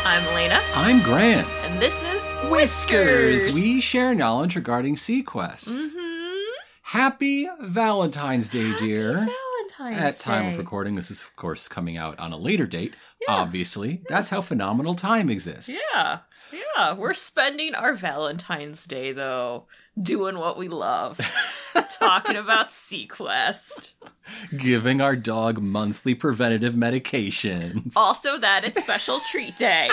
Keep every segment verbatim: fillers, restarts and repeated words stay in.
I'm Elena. I'm Grant. And this is Whiskers. Whiskers. We share knowledge regarding SeaQuest. Mm-hmm. Happy Valentine's Day, dear. Happy Valentine's At time Day. of recording, this is, of course, coming out on a later date. Yeah. Obviously. That's how phenomenal time exists. Yeah. Yeah. We're spending our Valentine's Day, though, doing what we love. Talking about SeaQuest. Giving our dog monthly preventative medications. Also that it's Special Treat Day.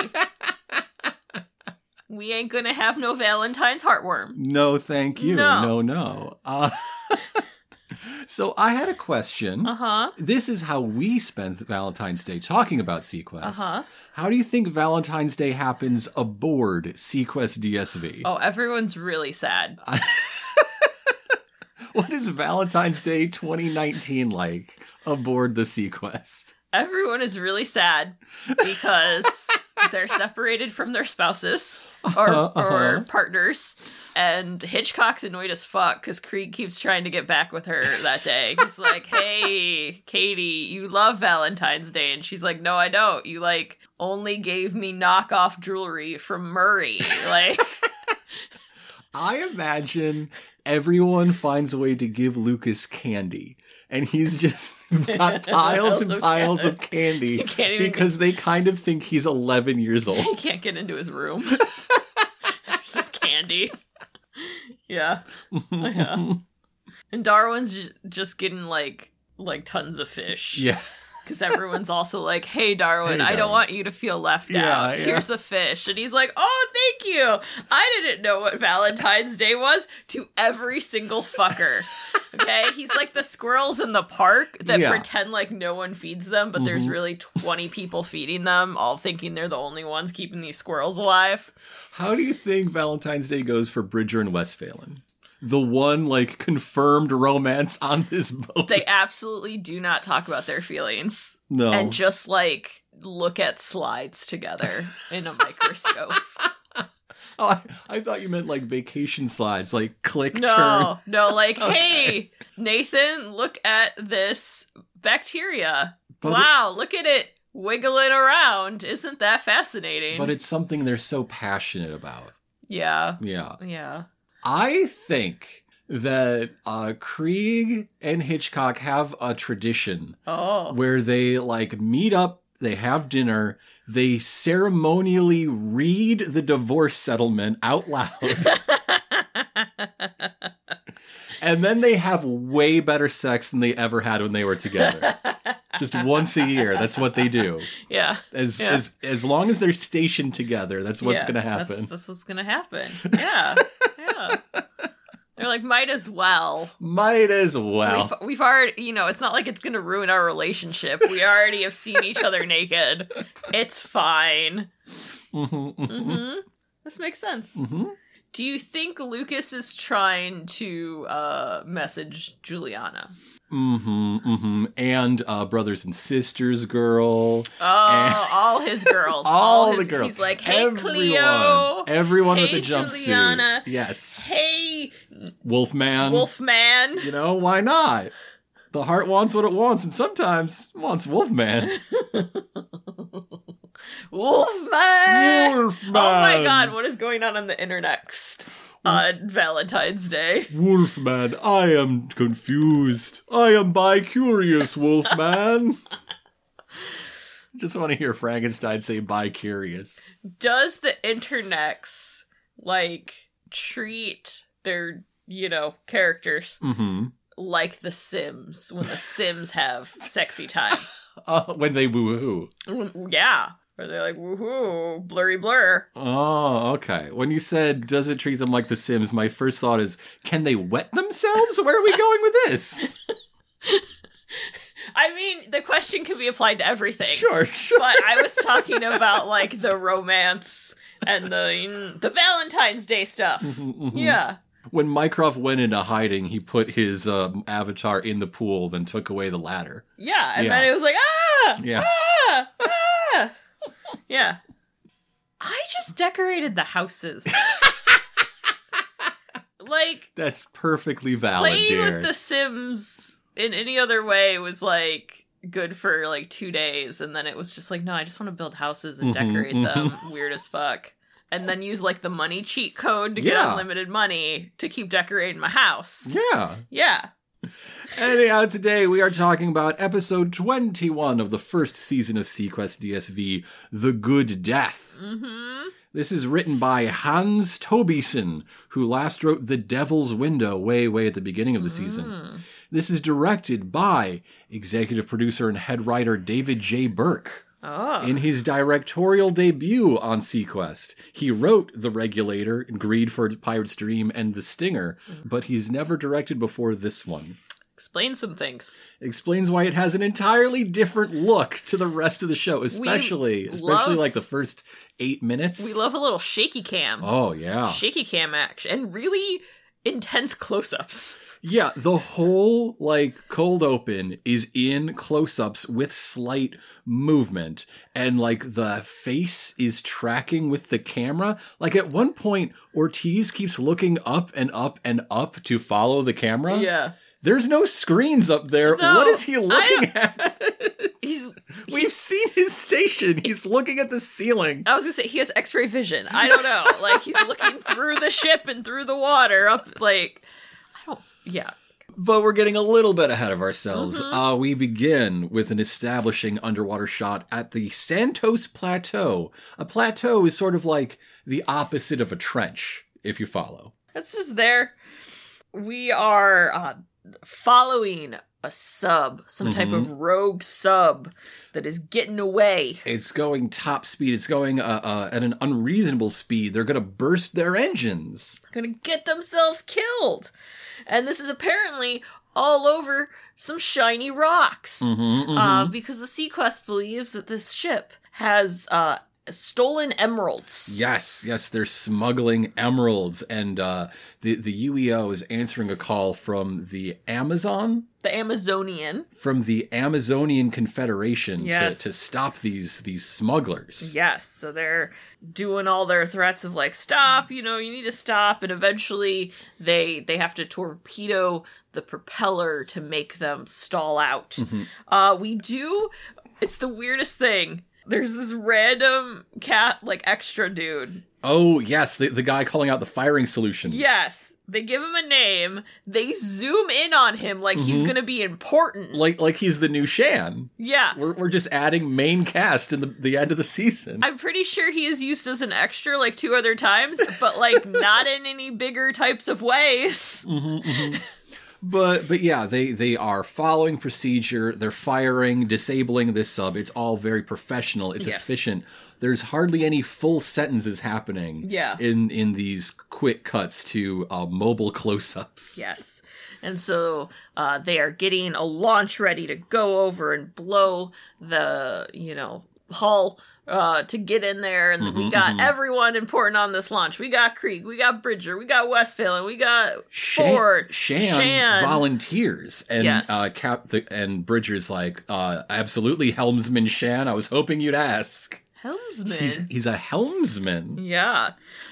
We ain't gonna have no Valentine's heartworm. No, thank you. No. No, no. Uh, so I had a question. Uh-huh. This is how we spend Valentine's Day talking about SeaQuest. Uh-huh. How do you think Valentine's Day happens aboard SeaQuest D S V? Oh, everyone's really sad. What is Valentine's Day twenty nineteen like aboard the SeaQuest? Everyone is really sad because they're separated from their spouses or, Uh-huh, uh-huh. or partners. And Hitchcock's annoyed as fuck because Krieg keeps trying to get back with her that day. He's like, hey, Katie, you love Valentine's Day. And she's like, no, I don't. You, like, only gave me knockoff jewelry from Murray. Like, I imagine everyone finds a way to give Lucas candy. And he's just got piles and piles of candy can't even because they kind of think he's eleven years old. he can't get into his room. There's just candy. Yeah. Yeah. And Darwin's j- just getting, like, like tons of fish. Yeah. Because everyone's also like, hey, Darwin, Hey, I don't Darwin. want you to feel left Yeah, out. yeah. Here's a fish. And he's like, oh, thank you. I didn't know what Valentine's Day was to every single fucker. Okay? He's like the squirrels in the park that Yeah. pretend like no one feeds them, but there's Mhm. really twenty people feeding them, all thinking they're the only ones keeping these squirrels alive. How do you think Valentine's Day goes for Bridger and Westphalen? The one, like, confirmed romance on this boat. They absolutely do not talk about their feelings. No. And just, like, look at slides together in a microscope. Oh, I, I thought you meant, like, vacation slides, like, click, No, turn. no, like, Okay. hey, Nathan, look at this bacteria. But wow, look at it wiggling around. Isn't that fascinating? But it's something they're so passionate about. yeah, Yeah. yeah. I think that uh, Krieg and Hitchcock have a tradition Oh, where they, like, meet up, they have dinner, they ceremonially read the divorce settlement out loud, and then they have way better sex than they ever had when they were together. Just once a year, that's what they do. yeah. As Yeah. as as long as they're stationed together, that's what's Yeah, going to That's, happen. that's what's gonna happen. Yeah, yeah. They're like, might as well. Might as well. We've, we've already, you know, it's not like it's going to ruin our relationship. We already have seen each other naked. It's fine. Mm-hmm, mm-hmm, hmm This makes sense. mm-hmm. Do you think Lucas is trying to uh, message Juliana? Mm-hmm, mm-hmm. And uh, brothers and sisters girl. Oh, And- all his girls. All his, the girls. He's like, hey, Everyone. Cleo. Everyone Hey, with a jumpsuit. Juliana. Yes. Hey, Wolfman. Wolfman. You know, why not? The heart wants what it wants, and sometimes wants Wolfman. Wolfman. Wolfman. Oh my god, what is going on on the internet on Valentine's Day? Wolfman, I am confused. I am bi-curious, Wolfman. Just want to hear Frankenstein say bi-curious. Does the internets, like, treat their, you know, characters Mm-hmm. like The Sims when The Sims have sexy time? Uh, when they woo-hoo. Yeah. Or they're like, woohoo, blurry blur. Oh, okay. When you said, does it treat them like The Sims, my first thought is, can they wet themselves? Where are we going with this? I mean, the question can be applied to everything. Sure, sure. But I was talking about, like, the romance and the the Valentine's Day stuff. Mhm. Yeah. When Mycroft went into hiding, he put his um, avatar in the pool, then took away the ladder. Yeah. And Yeah. then it was like, ah! Yeah. Ah! Ah! Yeah. I just decorated the houses. Like, That's perfectly valid, playing dear. with The Sims in any other way was like good for like two days, and then it was just like, no, I just want to build houses and Mhm, decorate mhm. them. Weird as fuck. And then use like the money cheat code to get Yeah. unlimited money to keep decorating my house. Yeah. Yeah. Anyhow, today we are talking about episode twenty-one of the first season of Sequest D S V, The Good Death. Mm-hmm. This is written by Hans Tobison, who last wrote The Devil's Window way, way at the beginning of the season. Mm. This is directed by executive producer and head writer David J. Burke. Oh. In his directorial debut on Sequest, he wrote The Regulator, Greed for Pirate's Dream, and The Stinger, but he's never directed before this one. Explain some things. Explains why it has an entirely different look to the rest of the show, especially especially love- like the first eight minutes. We love a little shaky cam. Oh, yeah. Shaky cam action. And really intense close-ups. Yeah, the whole, like, cold open is in close-ups with slight movement, and, like, the face is tracking with the camera. Like, at one point, Ortiz keeps looking up and up and up to follow the camera. Yeah. There's no screens up there. No, what is he looking I- at? He's... We've seen his station. He's looking at the ceiling. I was gonna say, he has x-ray vision. I don't know. Like, he's looking through the ship and through the water up, like... I don't... Yeah. But we're getting a little bit ahead of ourselves. Mhm. Uh, we begin with an establishing underwater shot at the Santos Plateau. A plateau is sort of like the opposite of a trench, if you follow. It's just there. We are uh, following a sub, some type of rogue sub that is getting away. It's going top speed. It's going uh, uh, at an unreasonable speed. They're going to burst their engines. Gonna get themselves killed. And this is apparently all over some shiny rocks. Mm-hmm, mm-hmm. Uh, because the Sequest believes that this ship has uh, stolen emeralds. Yes, yes, they're smuggling emeralds, and uh, the the U E O is answering a call from the Amazon, The Amazonian. from the Amazonian Confederation Yes. to, to stop these these smugglers. Yes, so they're doing all their threats of like, stop, you know, you need to stop, and eventually they they have to torpedo the propeller to make them stall out. Mm-hmm. Uh, we do, it's the weirdest thing. There's this random cat, like, extra dude. Oh yes, the the guy calling out the firing solutions. Yes, they give him a name, they zoom in on him like he's Mhm. gonna be important. like like he's the new Shan. Yeah. We're we're just adding main cast in the the end of the season. I'm pretty sure he is used as an extra like two other times, but like not in any bigger types of ways. Mhm, mhm. But but yeah, they they are following procedure. They're firing, disabling this sub. It's all very professional. It's Yes. efficient. There's hardly any full sentences happening. Yeah. In in these quick cuts to uh, mobile close-ups. Yes. And so uh, they are getting a launch ready to go over and blow the, you know, hull uh, to get in there. And we Mhm, got mhm. everyone important on this launch. We got Krieg, we got Bridger, we got Westphal, and we got Shan, Ford. Shan, Shan. volunteers, and Yes. uh, Cap the, and Bridger's like, uh, absolutely, helmsman Shan. I was hoping you'd ask. Helmsman. He's he's a helmsman. Yeah.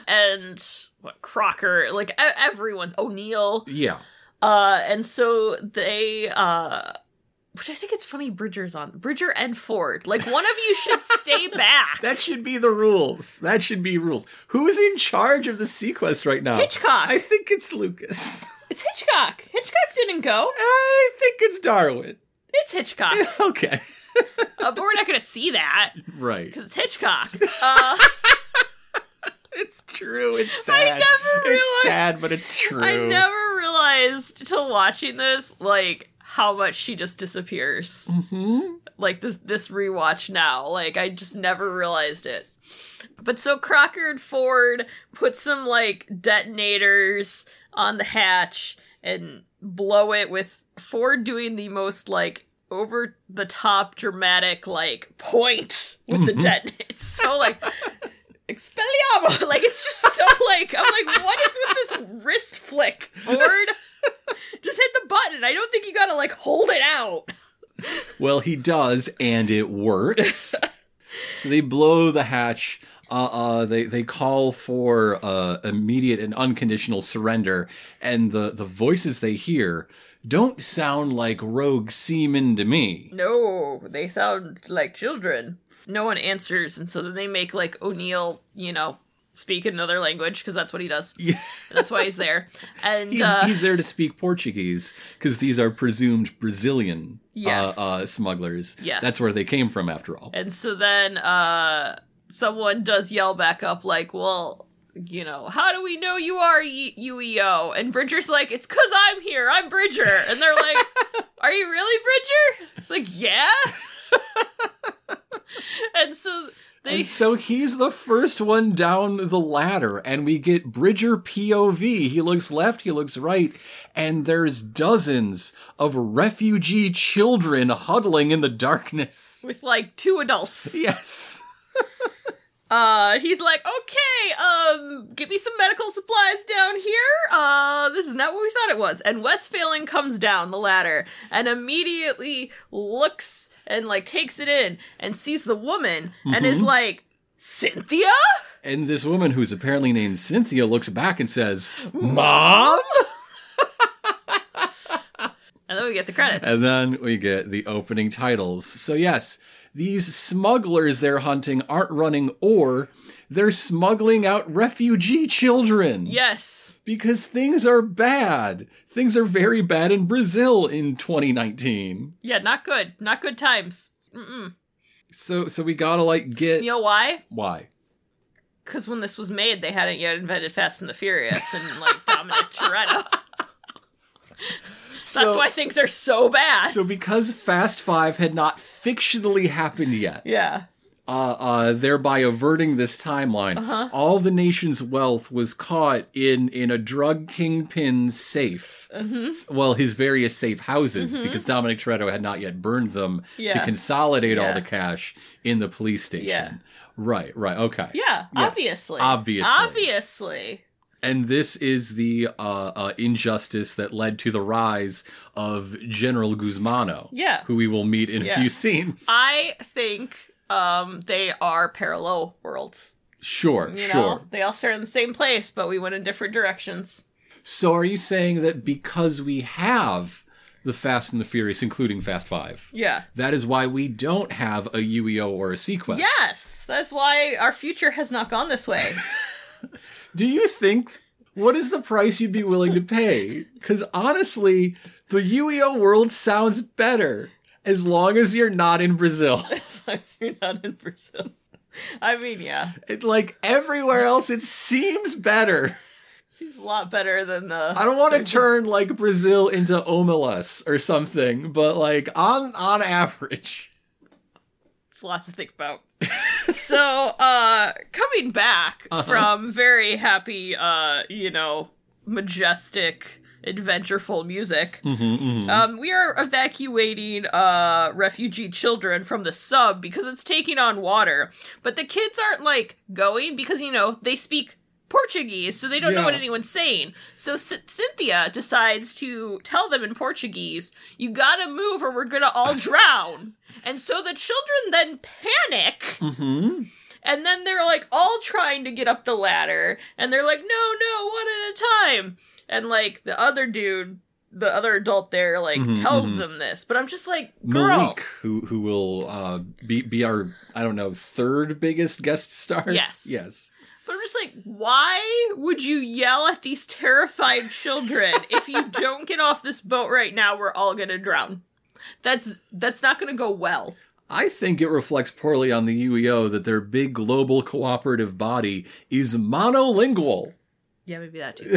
And what, Crocker, like e- everyone's, O'Neill. Yeah. Uh, and so they, uh, which I think it's funny Bridger's on. Bridger and Ford. Like, one of you should stay back. That should be the rules. That should be rules. Who's in charge of the Sequest right now? Hitchcock. I think it's Lucas. It's Hitchcock. Hitchcock didn't go. I think it's Darwin. It's Hitchcock. Okay. Uh, but we're not going to see that Right. because it's Hitchcock. Uh, It's true. It's sad. never It's realized- sad, but it's true. I never realized till watching this, like, how much she just disappears. Hmm. Like, this, this rewatch now. Like, I just never realized it. But so Crocker and Ford put some, like, detonators on the hatch and blow it, with Ford doing the most, like, over the top dramatic, like, point with the detonate. It's so, like, Expelliarmus! Like, it's just so, like, I'm like, what is with this wrist flick, Ford? Just hit the button. I don't think you gotta, like, hold it out. Well, he does, and it works. So they blow the hatch. Uh, uh, they they call for uh, immediate and unconditional surrender, and the, the voices they hear don't sound like rogue seamen to me. No, they sound like children. No one answers, and so then they make, like, O'Neill, you know, speak another language, because that's what he does. Yeah. That's why he's there. And he's, uh, he's there to speak Portuguese, because these are presumed Brazilian Yes. uh, uh, smugglers. Yes. That's where they came from, after all. And so then uh, someone does yell back up, like, well, you know, how do we know you are U E O? And Bridger's like, it's because I'm here. I'm Bridger. And they're like, are you really Bridger? It's like, yeah. And so they... And so he's the first one down the ladder, and we get Bridger P O V. He looks left, he looks right, and there's dozens of refugee children huddling in the darkness. With, like, two adults. Yes. Uh, he's like, okay, um, get me some medical supplies down here. Uh, this is not what we thought it was. And Westphalen comes down the ladder and immediately looks and, like, takes it in and sees the woman mm-hmm. and is like, Cynthia? And this woman, who's apparently named Cynthia, looks back and says, Mom? And then we get the credits. And then we get the opening titles. So yes, these smugglers they're hunting aren't running ore, they're smuggling out refugee children. Yes. Because things are bad. Things are very bad in Brazil in twenty nineteen. Yeah, not good. Not good times. Mm-mm. So so we gotta, like, get... You know why? Why? Because when this was made, they hadn't yet invented Fast and the Furious and, like, Dominic Toretto. So, that's why things are so bad. So because Fast Five had not fictionally happened yet, yeah, uh, uh, thereby averting this timeline, uh-huh. all the nation's wealth was caught in in a drug kingpin's safe. Mm-hmm. Well, his various safe houses, mm-hmm. because Dominic Toretto had not yet burned them yeah. to consolidate yeah. all the cash in the police station. Yeah. Right, right, okay. Yeah, yes. obviously. Obviously. Obviously. And this is the uh, uh, injustice that led to the rise of General Guzmano. Yeah. Who we will meet in yeah. a few scenes. I think um, they are parallel worlds. Sure, you sure. know, they all start in the same place, but we went in different directions. So are you saying that because we have the Fast and the Furious, including Fast Five, yeah, that is why we don't have a U E O or a sequence? Yes! That's why our future has not gone this way. Do you think, what is the price you'd be willing to pay? Because honestly, the U E O world sounds better as long as you're not in Brazil. As long as you're not in Brazil. I mean, yeah. It, like, everywhere else, it seems better. Seems a lot better than the... I don't want to turn, like, Brazil into Omelas or something, but, like, on on average... It's lots to think about. So, uh, coming back uh-huh. from very happy, uh, you know, majestic, adventureful music, mm-hmm, mm-hmm. um, we are evacuating, uh, refugee children from the sub because it's taking on water. But the kids aren't, like, going because, you know, they speak Portuguese, so they don't yeah. know what anyone's saying. So C- Cynthia decides to tell them in Portuguese, you gotta move or we're gonna all drown. And so the children then panic, mm-hmm. and then they're, like, all trying to get up the ladder, and they're like, no, no, one at a time. And, like, the other dude, the other adult there, like, mm-hmm, tells mm-hmm. them this. But I'm just like, girl. Malik, who who will uh, be, be our, I don't know, third biggest guest star? Yes. Yes. But I'm just like, why would you yell at these terrified children? If you don't get off this boat right now, we're all gonna drown. That's that's not gonna go well. I think it reflects poorly on the U E O that their big global cooperative body is monolingual. Yeah, maybe that too.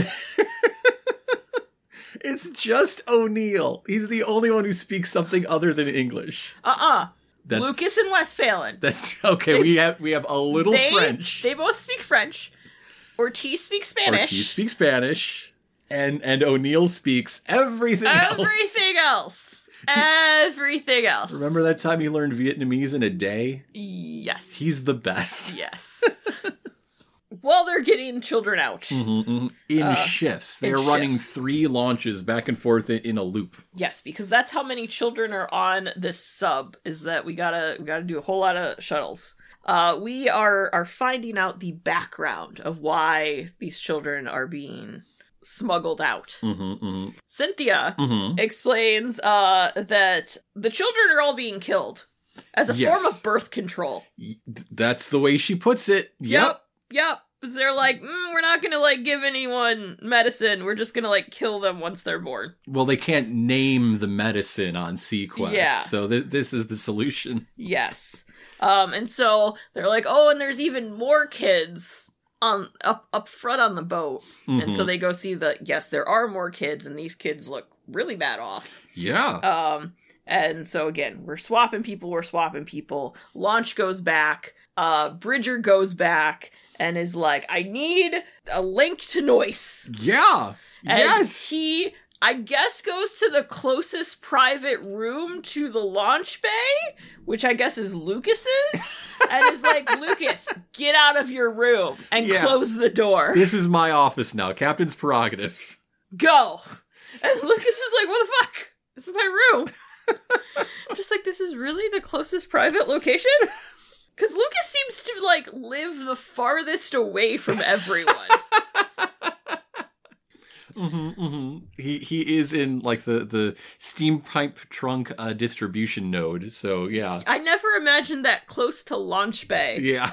It's just O'Neill. He's the only one who speaks something other than English. Uh-uh. That's, Lucas and Westphalen. That's okay. They, we have we have a little they, French. They both speak French. Ortiz speaks Spanish. Ortiz speaks Spanish, and and O'Neill speaks everything else. Everything else. Everything else. Remember that time he learned Vietnamese in a day? Yes. He's the best. Yes. While they're getting children out. Mm-hmm, mm-hmm. In uh, shifts. They're running shifts. three launches back and forth in, in a loop. Yes, because that's how many children are on this sub, is that we gotta we gotta do a whole lot of shuttles. uh, we are are finding out the background of why these children are being smuggled out. Mm-hmm, mm-hmm. Cynthia mm-hmm. explains uh, that the children are all being killed as a yes. form of birth control. That's the way she puts it. Yep. Yep. Yep. They're like, mm, we're not gonna, like, give anyone medicine. We're just gonna, like, kill them once they're born. Well, they can't name the medicine on Sequest, yeah. so th- this is the solution. Yes. Um, and so they're like, oh, and there's even more kids on up up front on the boat. Mm-hmm. And so they go see the, yes, there are more kids, and these kids look really bad off. Yeah. Um, and so, again, we're swapping people, we're swapping people. Launch goes back. Uh, Bridger goes back. And is like, I need a link to Noyce. Yeah. And yes. he, I guess, goes to the closest private room to the launch bay, which I guess is Lucas's, and is like, Lucas, get out of your room and yeah. close the door. This is my office now. Captain's prerogative. Go. And Lucas is like, what the fuck? This is my room. I'm just like, this is really the closest private location? Because Lucas seems to, like, live the farthest away from everyone. mm-hmm, mm-hmm. He he is in, like, the, the steam pipe trunk uh, distribution node, so, yeah. I never imagined that close to launch bay. Yeah.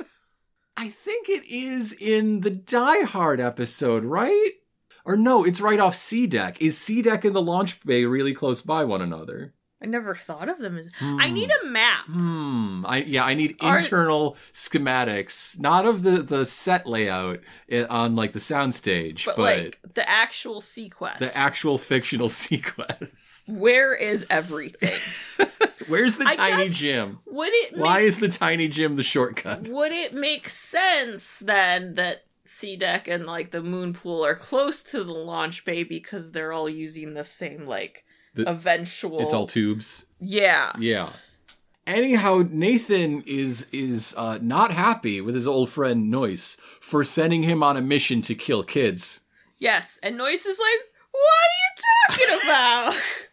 I think it is in the Die Hard episode, right? Or no, it's right off C Deck. Is C Deck and the launch bay really close by one another? I never thought of them as... Hmm. I need a map. Hmm. I yeah, I need Are... internal schematics, not of the, the set layout on, like, the soundstage, but, but... like, the actual Sequest. The actual fictional Sequest. Where is everything? Where's the I tiny guess, gym? Would it make... Why is the tiny gym the shortcut? Would it make sense, then, that C-Deck and, like, the moon pool are close to the launch bay because they're all using the same, like... The, eventual it's all tubes. Yeah. Yeah. Anyhow, Nathan is is uh, not happy with his old friend Noyce for sending him on a mission to kill kids. Yes, and Noyce is like, what are you talking about?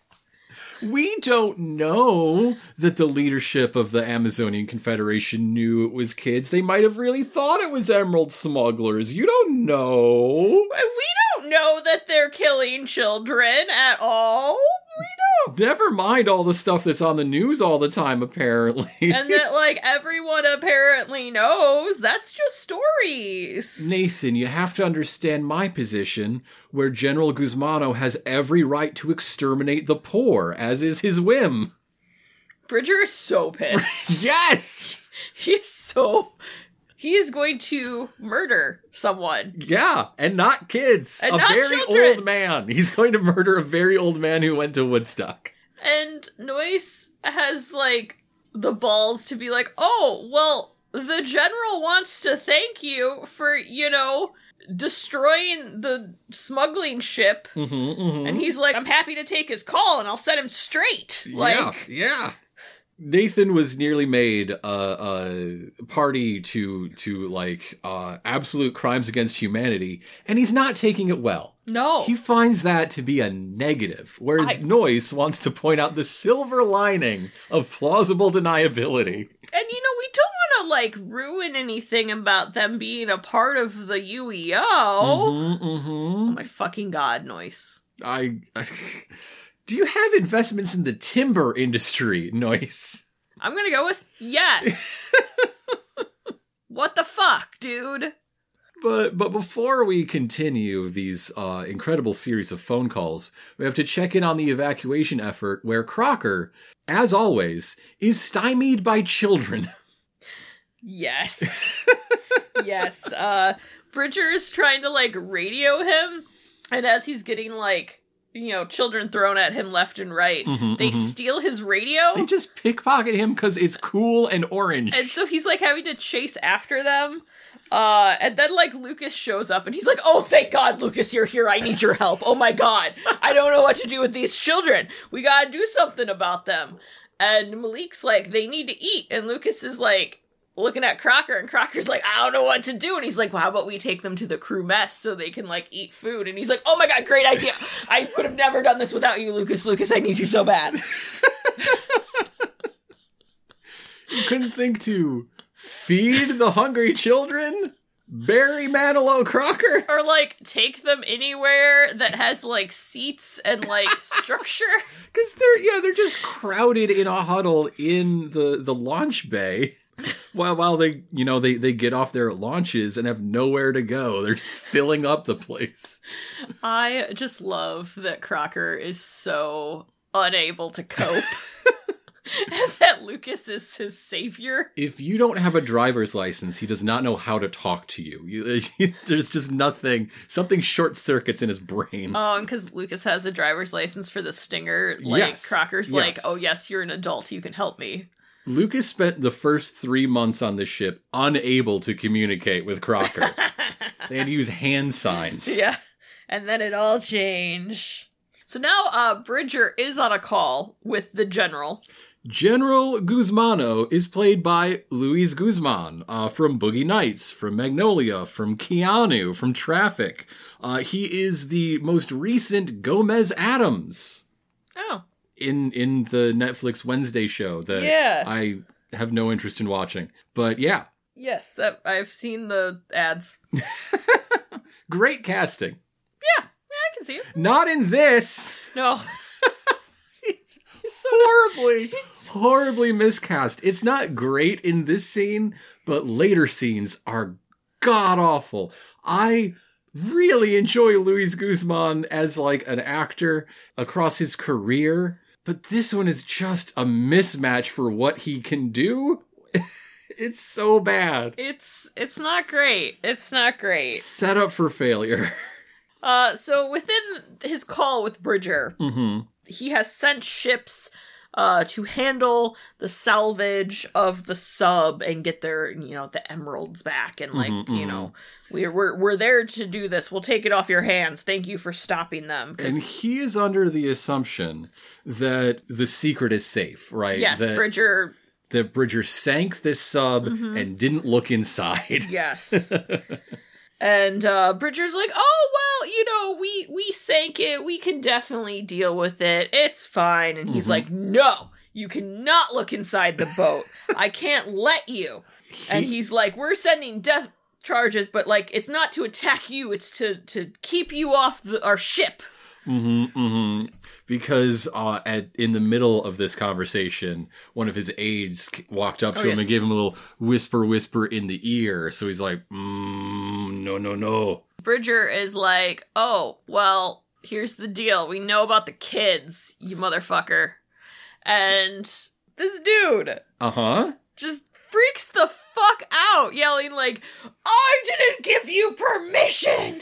We don't know that the leadership of the Amazonian Confederation knew it was kids. They might have really thought it was emerald smugglers. You don't know. We don't know that they're killing children at all. We don't. Never mind all the stuff that's on the news all the time, apparently. And that, like, everyone apparently knows. That's just stories. Nathan, you have to understand my position, where General Guzmano has every right to exterminate the poor, as is his whim. Bridger is so pissed. Yes! He's so... He is going to murder someone. Yeah, and not kids. And a not very children. old man. He's going to murder a very old man who went to Woodstock. And Noyce has, like, the balls to be like, oh, well, the general wants to thank you for, you know, destroying the smuggling ship. Mm-hmm, mm-hmm. And he's like, I'm happy to take his call and I'll set him straight. Like, yeah, yeah. Nathan was nearly made a, a party to to like uh, absolute crimes against humanity, and he's not taking it well. No, he finds that to be a negative, whereas I... Noyce wants to point out the silver lining of plausible deniability. And you know, we don't want to like ruin anything about them being a part of the U E O. Mm-hmm, mm-hmm. Oh my fucking god, Noyce! I. I... Do you have investments in the timber industry, Noyce? I'm gonna go with yes. What the fuck, dude? But but before we continue these uh, incredible series of phone calls, we have to check in on the evacuation effort where Crocker, as always, is stymied by children. Yes. Yes. Uh, Bridger is trying to, like, radio him, and as he's getting, like, you know, children thrown at him left and right, mm-hmm, they mm-hmm. steal his radio. They just pickpocket him because it's cool and orange. And so he's, like, having to chase after them. Uh, and then, like, Lucas shows up, and he's like, oh, thank God, Lucas, you're here. I need your help. Oh, my God. I don't know what to do with these children. We gotta do something about them. And Malik's like, they need to eat. And Lucas is like, looking at Crocker, and Crocker's like, I don't know what to do. And he's like, well, how about we take them to the crew mess so they can, like, eat food? And he's like, oh my God, great idea. I would have never done this without you, Lucas. Lucas, I need you so bad. You couldn't think to Feed the hungry children? Bury Manilow Crocker? Or, like, take them anywhere that has, like, seats and, like, structure. Because they're, yeah, they're just crowded in a huddle in the, the launch bay. While while they, you know, they, they get off their launches and have nowhere to go. They're just filling up the place. I just love that Crocker is so unable to cope. And that Lucas is his savior. If you don't have a driver's license, he does not know how to talk to you. you there's just nothing. Something short circuits in his brain. Oh, and because Lucas has a driver's license for the Stinger, like, yes. Crocker's yes. like, oh, yes, you're an adult. You can help me. Lucas spent the first three months on the ship unable to communicate with Crocker. They had to use hand signs. Yeah. And then it all changed. So now uh, Bridger is on a call with the general. General Guzmano is played by Luis Guzman uh, from Boogie Nights, from Magnolia, from Keanu, from Traffic. Uh, he is the most recent Gomez Adams. Oh. In in the Netflix Wednesday show that yeah. I have no interest in watching. But yeah. Yes, that, I've seen the ads. Great casting. Yeah, yeah, I can see it. Not in this. No. It's so horribly, horribly miscast. It's not great in this scene, but later scenes are god-awful. I really enjoy Luis Guzman as, like, an actor across his career, but this one is just a mismatch for what he can do. It's so bad. It's it's not great. It's not great. Set up for failure. Uh, so within his call with Bridger, mm-hmm. he has sent ships uh, to handle the salvage of the sub and get their, you know, the emeralds back. And, like, mm-hmm, you mm-hmm. know, we're, we're, we're there to do this. We'll take it off your hands. Thank you for stopping them. And he is under the assumption that the secret is safe, right? Yes, that, Bridger... That Bridger sank this sub mm-hmm. and didn't look inside. Yes. And uh, Bridger's like, oh, well, you know, we, we sank it. We can definitely deal with it. It's fine. And he's mm-hmm. like, no, you cannot look inside the boat. I can't let you. He... And he's like, we're sending death charges, but, like, it's not to attack you. It's to, to keep you off the, our ship. Mm-hmm, mm-hmm. Because uh, at in the middle of this conversation, one of his aides walked up to oh, him yes. and gave him a little whisper, whisper in the ear. So he's like, mm, no, no, no. Bridger is like, oh, well, here's the deal. We know about the kids, you motherfucker. And this dude uh-huh. just freaks the fuck out, yelling like, I didn't give you permission!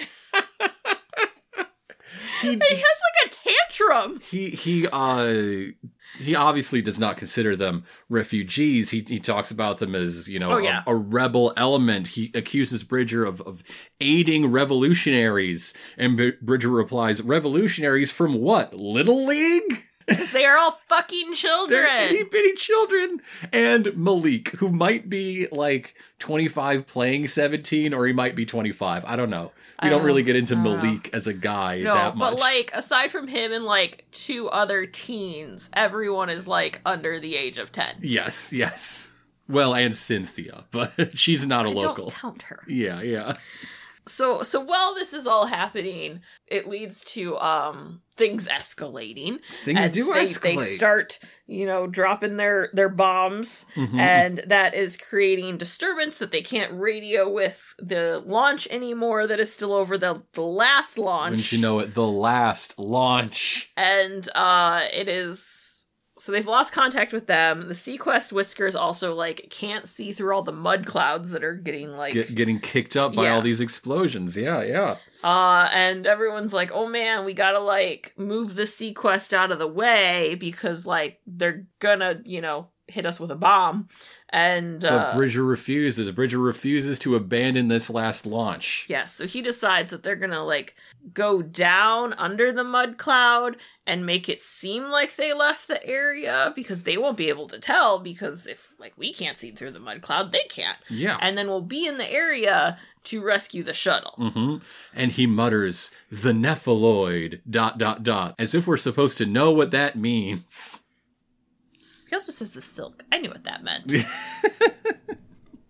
He, and he has like a tantrum. He he uh he obviously does not consider them refugees. He he talks about them as, you know, oh, yeah. a, a rebel element. He accuses Bridger of, of aiding revolutionaries. And B- Bridger replies, revolutionaries from what? Little League? Because they are all fucking children. They're itty bitty children. And Malik, who might be like twenty-five playing seventeen, or he might be twenty-five. I don't know. We don't, don't really get into Malik know. as a guy no, that much. But like, aside from him and like two other teens, everyone is like under the age of ten. Yes, yes. Well, and Cynthia, but she's not a I local. Don't count her. Yeah, yeah. So, so while this is all happening, it leads to um things escalating. Things and do they, escalate. They start, you know, dropping their their bombs, mm-hmm. and that is creating disturbance that they can't radio with the launch anymore. That is still over the the last launch. Wouldn't you know it? The last launch, and uh, it is. So they've lost contact with them. The Sequest Whiskers also, like, can't see through all the mud clouds that are getting, like... Get, getting kicked up by yeah. all these explosions. Yeah, yeah. Uh, and everyone's like, oh man, we gotta, like, move the Sequest out of the way because, like, they're gonna, you know, hit us with a bomb. And, uh... But Bridger refuses. Bridger refuses to abandon this last launch. Yes, yeah, so he decides that they're gonna, like, go down under the mud cloud and make it seem like they left the area because they won't be able to tell because if, like, we can't see through the mud cloud, they can't. Yeah. And then we'll be in the area to rescue the shuttle. Mm-hmm. And he mutters, the Nephiloid, dot, dot, dot, as if we're supposed to know what that means. He also says the silk. I knew what that meant.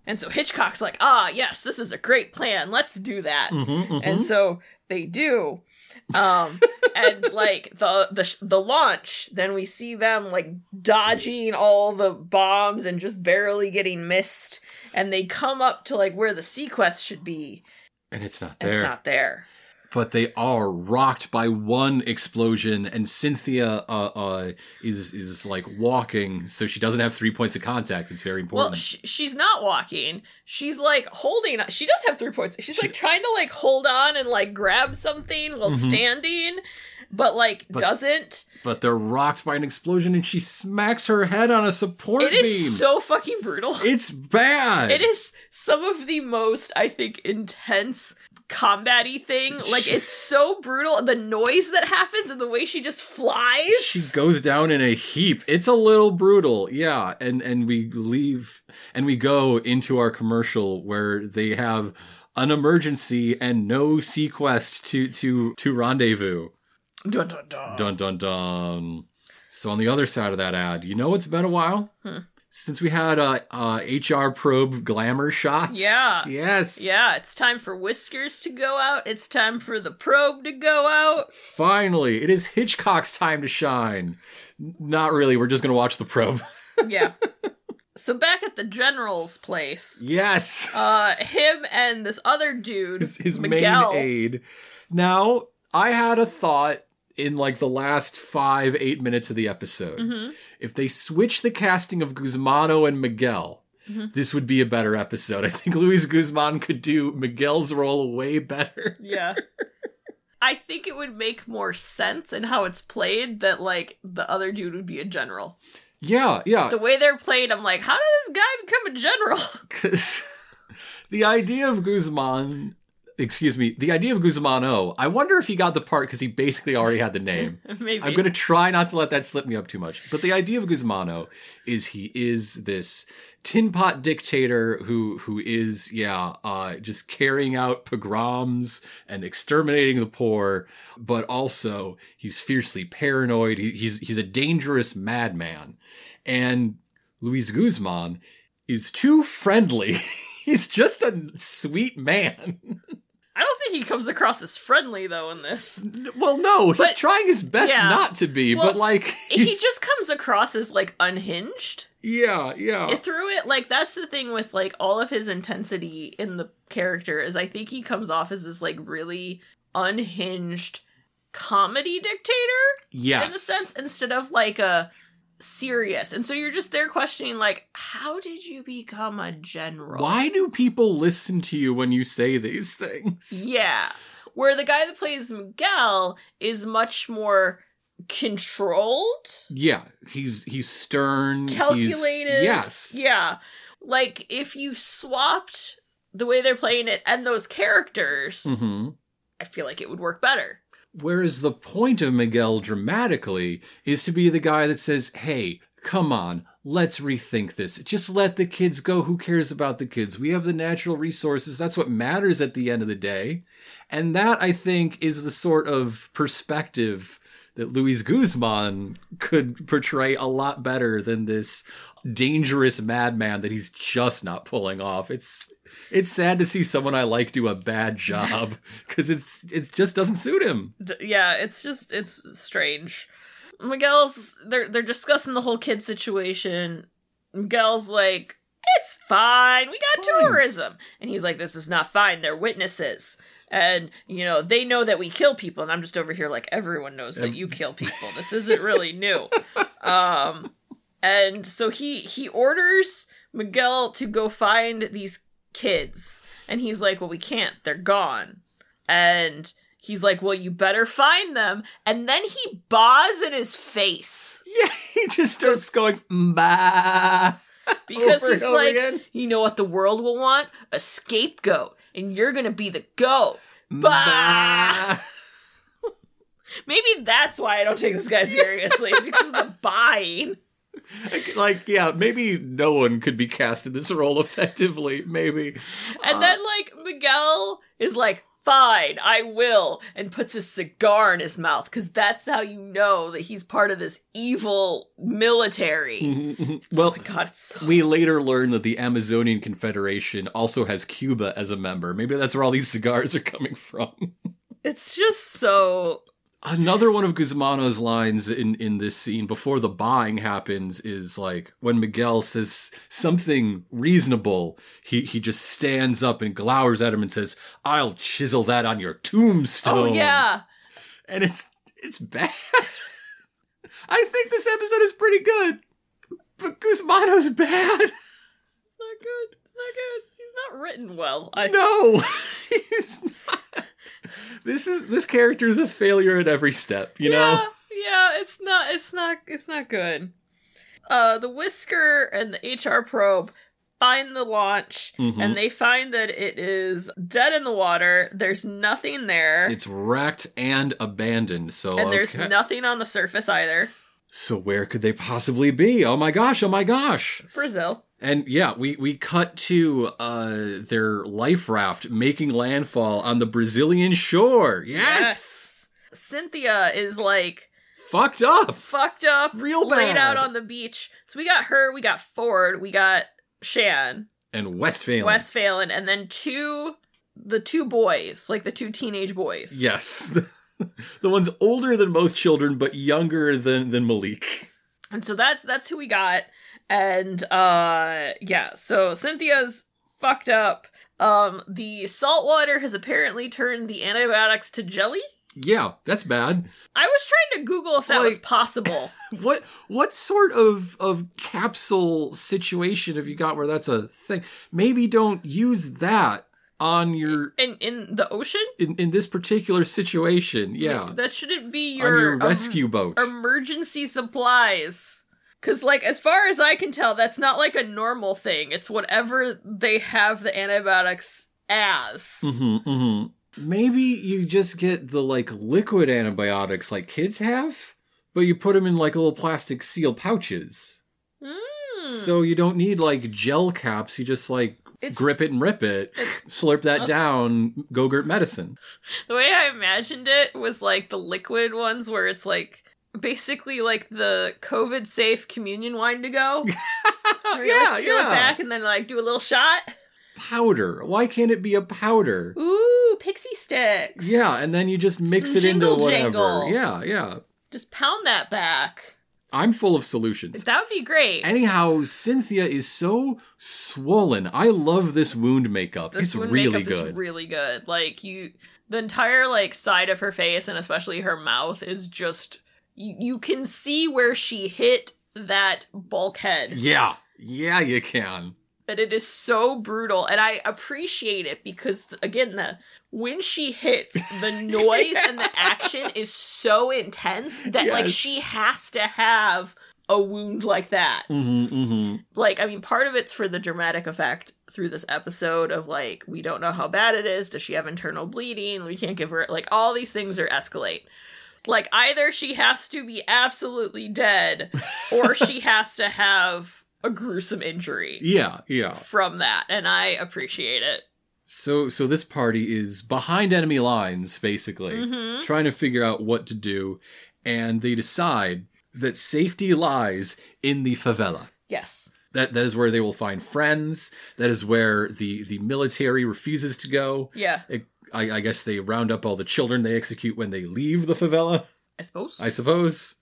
And so Hitchcock's like, ah, yes, this is a great plan. Let's do that. Mm-hmm, mm-hmm. And so they do. Um, and like the, the, the launch, then we see them like dodging all the bombs and just barely getting missed. And they come up to like where the Sequest should be. And it's not there. It's not there. But they are rocked by one explosion, and Cynthia uh, uh, is is like walking, so she doesn't have three points of contact. It's very important. Well, sh- she's not walking. She's like holding. She does have three points. She's like trying to like hold on and like grab something while mm-hmm. standing, but like but, doesn't. But they're rocked by an explosion, and she smacks her head on a support it beam. It is so fucking brutal. It's bad. It is some of the most, I think, intense combat-y thing. Like, it's so brutal. The noise that happens and the way she just flies. She goes down in a heap. It's a little brutal. Yeah. And, and we leave and we go into our commercial where they have an emergency and no Sequest to, to, to rendezvous. Dun, dun, dun. Dun, dun, dun. So on the other side of that ad, you know, it's been a while. Hmm. Since we had uh, uh, H R probe glamour shots. Yeah. Yes. Yeah, it's time for Whiskers to go out. It's time for the probe to go out. Finally, it is Hitchcock's time to shine. Not really, we're just going to watch the probe. Yeah. So back at the general's place. Yes. Uh, him and this other dude, his, his Miguel. main aide. Now, I had a thought in like the last five, eight minutes of the episode. Mm-hmm. If they switch the casting of Guzmano and Miguel, mm-hmm. this would be a better episode. I think Luis Guzman could do Miguel's role way better. Yeah. I think it would make more sense in how it's played that like the other dude would be a general. Yeah, yeah. The way they're played, I'm like, how did this guy become a general? Because the idea of Guzman... Excuse me, the idea of Guzmano, I wonder if he got the part because he basically already had the name. Maybe. I'm going to try not to let that slip me up too much. But the idea of Guzmano is he is this tin pot dictator who who is, yeah, uh, just carrying out pogroms and exterminating the poor, but also he's fiercely paranoid. He, he's he's a dangerous madman. And Luis Guzman is too friendly. He's just a sweet man. I don't think he comes across as friendly, though, in this. Well, no, he's but, trying his best yeah. not to be, well, but, like... he just comes across as, like, unhinged. Yeah, yeah. Through it, like, that's the thing with, like, all of his intensity in the character, is I think he comes off as this, like, really unhinged comedy dictator. Yes. In a sense, instead of, like, a... serious. And so you're just there questioning, like, how did you become a general? Why do people listen to you when you say these things? Yeah. Where the guy that plays Miguel is much more controlled. Yeah. He's he's stern. Calculated. He's, yes. Yeah. Like, if you swapped the way they're playing it and those characters, mm-hmm. I feel like it would work better. Whereas the point of Miguel dramatically is to be the guy that says, hey, come on, let's rethink this. Just let the kids go. Who cares about the kids? We have the natural resources. That's what matters at the end of the day. And that, I think, is the sort of perspective that Luis Guzman could portray a lot better than this dangerous madman that he's just not pulling off. It's... It's sad to see someone I like do a bad job because it's it just doesn't suit him. Yeah, it's just it's strange. Miguel's they're they're discussing the whole kid situation. Miguel's like, "It's fine. We got fine. tourism," and he's like, "This is not fine. They're witnesses." And, you know, they know that we kill people. And I'm just over here like, everyone knows that you kill people. This isn't really new. Um, and so he he orders Miguel to go find these kids. And he's like, well, we can't. They're gone. And he's like, well, you better find them. And then he baws in his face. Yeah, he just starts going, bah. Because he's like, again. You know what the world will want? A scapegoat. And you're going to be the goat. Bah! bah. Maybe that's why I don't take this guy seriously. It's because of the buying. Like, yeah, maybe no one could be cast in this role effectively, maybe. And uh, then, like, Miguel is like, fine, I will, and puts his cigar in his mouth, because that's how you know that he's part of this evil military. Mm-hmm. Well, oh my God, it's so... we later learn that the Amazonian Confederation also has Cuba as a member. Maybe that's where all these cigars are coming from. It's just so... Another one of Guzmano's lines in, in this scene before the buying happens is like when Miguel says something reasonable, he, he just stands up and glowers at him and says, "I'll chisel that on your tombstone." Oh, yeah. And it's it's bad. I think this episode is pretty good, but Guzmano's bad. It's not good. It's not good. He's not written well. I... No, he's not. This is this character is a failure at every step, you yeah, know? Yeah, it's not it's not it's not good. Uh the Whisker and the H R probe find the launch, mm-hmm. and they find that it is dead in the water. There's nothing there. It's wrecked and abandoned, so And okay. there's nothing on the surface either. So where could they possibly be? Oh my gosh, oh my gosh. Brazil. And yeah, we, we cut to uh, their life raft making landfall on the Brazilian shore. Yes! yes! Cynthia is like... Fucked up! Fucked up. Real bad. Laid out on the beach. So we got her, we got Ford, we got Shan. And Westphalen. Westphalen, and then two... The two boys. Like the two teenage boys. Yes. The one's older than most children, but younger than, than Malik. And so that's that's who we got. And, uh, yeah, so Cynthia's fucked up. Um, the salt water has apparently turned the antibiotics to jelly? Yeah, that's bad. I was trying to Google if that like, was possible. What what sort of, of capsule situation have you got where that's a thing? Maybe don't use that on your... In in the ocean? In, in this particular situation, yeah. That shouldn't be your... On your rescue um, boat. Emergency supplies. Because, like, as far as I can tell, that's not, like, a normal thing. It's whatever they have the antibiotics as. Mm-hmm, mm-hmm. Maybe you just get the, like, liquid antibiotics like kids have, but you put them in, like, little plastic seal pouches. Mm. So you don't need, like, gel caps. You just, like, it's, grip it and rip it, slurp that down, Go-Gurt medicine. The way I imagined it was, like, the liquid ones where it's, like... Basically, like the COVID-safe communion wine to go. Where you, yeah, like, peel yeah. it back and then like do a little shot. Powder. Why can't it be a powder? Ooh, pixie sticks. Yeah, and then you just mix Some it into whatever. Jingle. Yeah, yeah. Just pound that back. I'm full of solutions. That would be great. Anyhow, Cynthia is so swollen. I love this wound makeup. This it's wound really makeup good. Is really good. Like you, the entire like side of her face and especially her mouth is just. You, you can see where she hit that bulkhead. Yeah. Yeah, you can. And it is so brutal. And I appreciate it because, again, the when she hits, the noise yeah. and the action is so intense that, yes. like, she has to have a wound like that. Mm-hmm, mm-hmm. Like, I mean, part of it's for the dramatic effect through this episode of, like, we don't know how bad it is. Does she have internal bleeding? We can't give her, like, all these things are escalate. Like, either she has to be absolutely dead, or she has to have a gruesome injury. Yeah, yeah. From that, and I appreciate it. So so this party is behind enemy lines, basically, mm-hmm. trying to figure out what to do, and they decide that safety lies in the favela. Yes. That that is where they will find friends. That is where the, the military refuses to go. Yeah. It, I, I guess they round up all the children they execute when they leave the favela. I suppose. I suppose.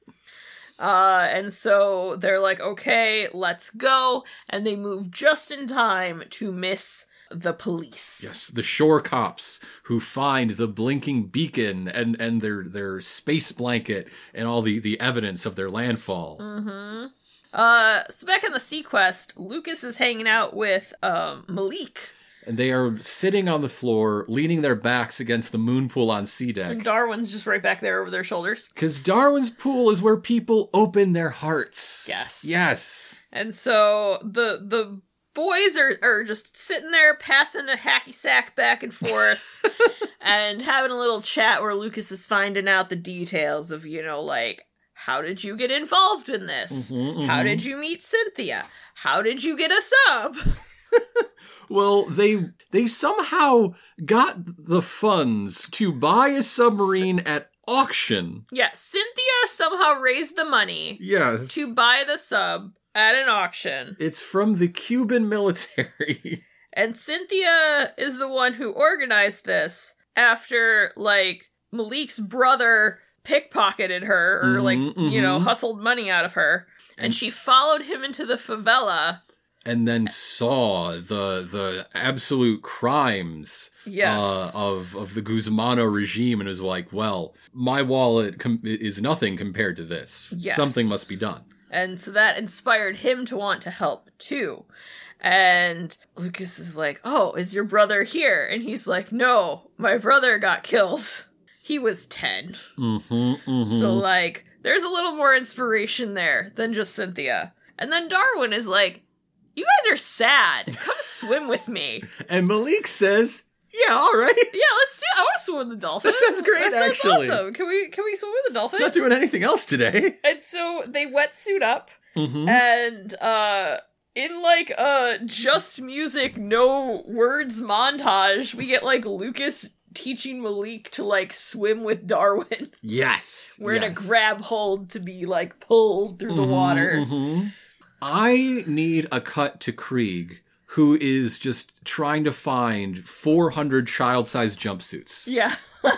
Uh, and so they're like, okay, let's go. And they move just in time to miss the police. Yes, the shore cops who find the blinking beacon and, and their, their space blanket and all the, the evidence of their landfall. Mm-hmm. Uh, so back in the Sequest, Lucas is hanging out with um, Malik. And they are sitting on the floor, leaning their backs against the moon pool on C deck. And Darwin's just right back there over their shoulders. Because Darwin's pool is where people open their hearts. Yes. Yes. And so the the boys are, are just sitting there passing a hacky sack back and forth and having a little chat where Lucas is finding out the details of, you know, like, how did you get involved in this? Mm-hmm, mm-hmm. How did you meet Cynthia? How did you get a sub? Well, they they somehow got the funds to buy a submarine at auction. Yeah, Cynthia somehow raised the money Yes. to buy the sub at an auction. It's from the Cuban military. And Cynthia is the one who organized this after, like, Malik's brother pickpocketed her, or, Mhm, like, mhm. you know, hustled money out of her. And, And- she followed him into the favela. And then saw the the absolute crimes Yes. uh, of of the Guzmano regime, and was like, "Well, my wallet com- is nothing compared to this. Yes. Something must be done." And so that inspired him to want to help, too. And Lucas is like, oh, is your brother here? And he's like, no, my brother got killed. He was ten. Mm-hmm, mm-hmm. So, like, there's a little more inspiration there than just Cynthia. And then Darwin is like, you guys are sad. Come swim with me. And Malik says, "Yeah, all right. Yeah, let's do I want to swim with the dolphin. That sounds great, That sounds actually. awesome. Can we, can we swim with the dolphin? Not doing anything else today." And so they wetsuit up. Mm-hmm. And, uh... in, like, a just music, no words montage, we get, like, Lucas teaching Malik to, like, swim with Darwin. Yes. We're in a yes. grab hold to be, like, pulled through the Mhm, water. mhm. I need a cut to Krieg, who is just trying to find four hundred child-sized jumpsuits. Yeah.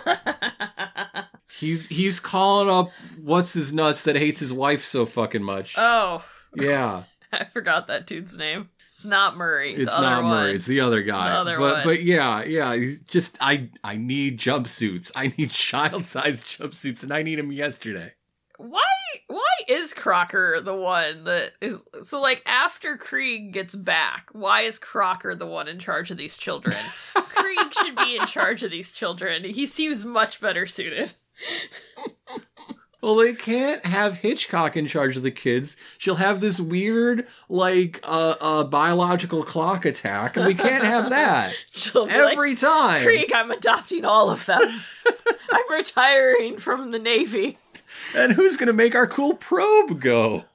He's he's calling up what's his nuts that hates his wife so fucking much. Oh, Yeah. I forgot that dude's name. It's not Murray. It's the other not one. Murray, it's the other guy. The other but one. but yeah, yeah, he's just I I need jumpsuits. I need child-sized jumpsuits, and I need them yesterday. Why why is Crocker the one that is so, like, after Krieg gets back, why is Crocker the one in charge of these children? Krieg should be in charge of these children. He seems much better suited. Well, they can't have Hitchcock in charge of the kids. She'll have this weird, like, uh, uh, biological clock attack, and we can't have that. She'll be Every like, time. Krieg, I'm adopting all of them. I'm retiring from the Navy. And who's gonna make our cool probe go?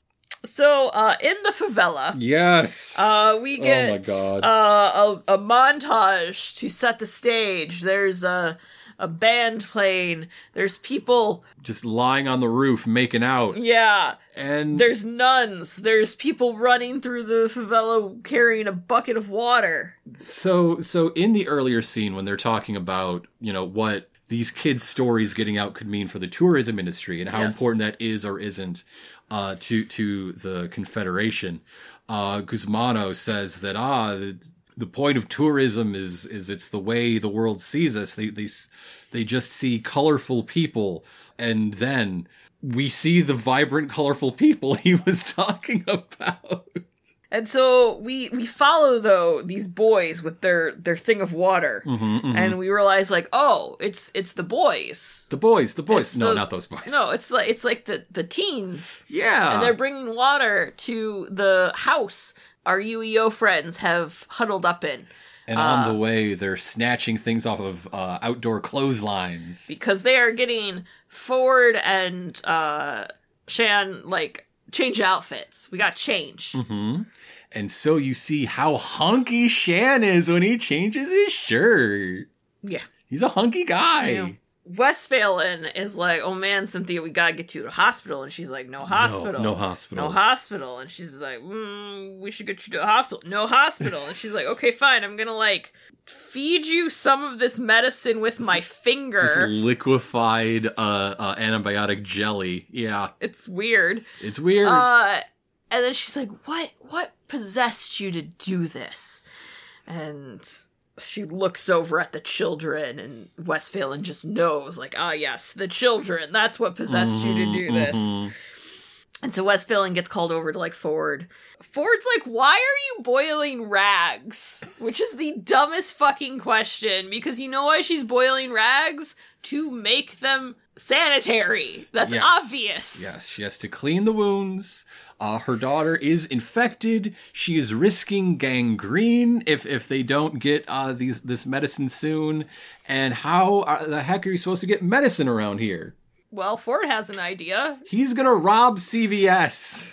So, uh, in the favela, Yes. uh, we get Oh my God. Uh, a, a montage to set the stage. There's a, a band playing. There's people. Just lying on the roof, making out. Yeah. And There's nuns. There's people running through the favela carrying a bucket of water. so, so in the earlier scene when they're talking about, you know, what these kids' stories getting out could mean for the tourism industry and how Yes. important that is or isn't uh, to to the Confederation, uh, Guzmano says that ah, the, the point of tourism is is it's the way the world sees us. They they they just see colorful people, and then we see the vibrant, colorful people he was talking about. And so we we follow though these boys with their their thing of water, Mhm, mhm. and we realize like, oh, it's it's the boys. The boys, the boys. It's no, the- not those boys. No, it's like it's like the the teens, Yeah. and they're bringing water to the house our U E O friends have huddled up in. And on the way, they're snatching things off of uh, outdoor clotheslines. Because they are getting Ford and uh, Shan, like, change outfits. We got change. Hmm. And so you see how hunky Shan is when he changes his shirt. Yeah. He's a hunky guy. Yeah. Wes Phelan is like, oh man, Cynthia, we gotta get you to the hospital. And she's like, no hospital. No, no hospital. No hospital. And she's like, mm, we should get you to the hospital. No hospital. And she's like, okay, fine. I'm gonna, like, feed you some of this medicine with my This finger. liquefied uh, uh, antibiotic jelly. Yeah, It's weird. it's weird. Uh, and then she's like, what, what possessed you to do this? And she looks over at the children, and Wes Phelan just knows, like, ah, yes, the children, that's what possessed you to do this. Mhm. And so Wes Phelan gets called over to, like, Ford. Ford's like, why are you boiling rags? Which is the dumbest fucking question, because you know why she's boiling rags? To make them sanitary. That's Yes. obvious. Yes, she has to clean the wounds. Uh, her daughter is infected. She is risking gangrene if if they don't get uh, these this medicine soon. And how uh, the heck are you supposed to get medicine around here? Well, Ford has an idea. He's gonna rob C V S.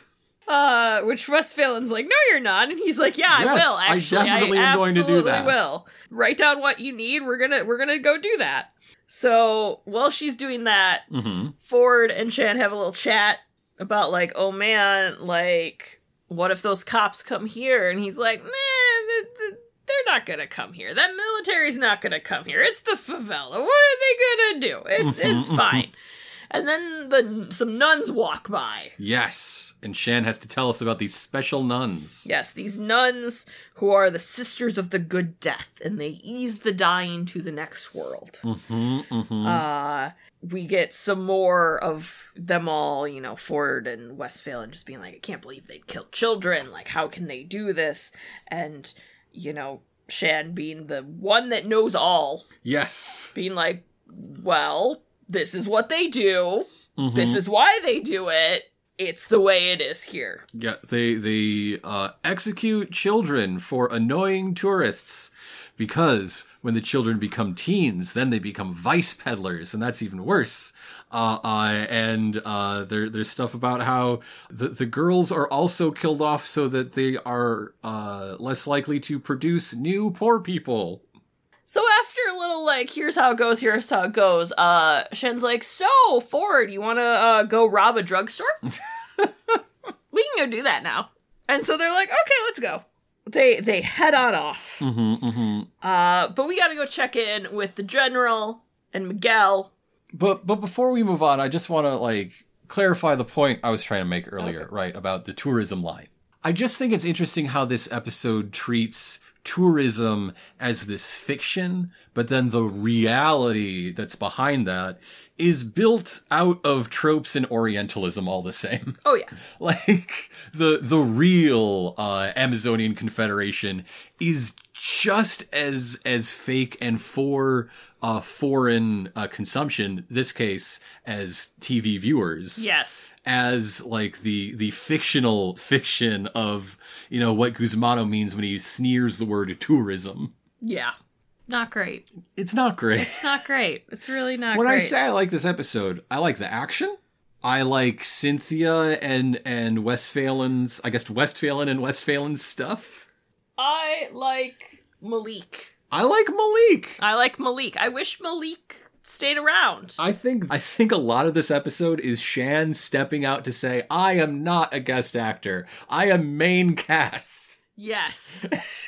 Uh, which Westphalen's like, no, you're not. And he's like, yeah, Yes, I will, actually. I definitely I am going to do absolutely that. will. Write down what you need. We're gonna, we're gonna go do that. So, while she's doing that, Mm-hmm. Ford and Shan have a little chat about, like, oh man, like, what if those cops come here? And he's like, nah, th- th- they're not gonna come here. That military's not gonna come here. It's the favela. What are they gonna do? It's it's fine. And then the some nuns walk by. Yes, and Shan has to tell us about these special nuns. Yes, these nuns who are the sisters of the good death, and they ease the dying to the next world. Mm-hmm, mm-hmm. Uh, we get some more of them all, you know, Ford and Westphalen just being like, I can't believe they'd killed children. Like, how can they do this? And, you know, Shan being the one that knows all. Yes. Being like, well, this is what they do. Mm-hmm. This is why they do it. It's the way it is here. Yeah, they they uh, execute children for annoying tourists because when the children become teens, then they become vice peddlers, and that's even worse. Uh, uh, and uh, there, there's stuff about how the, the girls are also killed off so that they are uh, less likely to produce new poor people. So after a little, like, here's how it goes, here's how it goes, uh, Shen's like, so, Ford, you want to uh, go rob a drugstore? We can go do that now. And so they're like, okay, let's go. They they head on off. Mm-hmm, mm-hmm. Uh, but we got to go check in with the General and Miguel. But but before we move on, I just want to, like, clarify the point I was trying to make earlier, Okay. right, about the tourism line. I just think it's interesting how this episode treats tourism as this fiction, but then the reality that's behind that is built out of tropes and Orientalism all the same. Oh, yeah. Like, the the real uh, Amazonian Confederation is just as as fake and for uh, foreign uh, consumption, this case, as T V viewers. Yes. As, like, the the fictional fiction of, you know, what Guzmano means when he sneers the word tourism. Yeah. Not great. It's not great. It's not great. It's really not When great. I say I like this episode, I like the action. I like Cynthia and and Westphalen's, I guess Westphalen and Westphalen's stuff. I like Malik. I like Malik. I like Malik. I wish Malik stayed around. I think I think a lot of this episode is Shan stepping out to say, I am not a guest actor. I am main cast. Yes.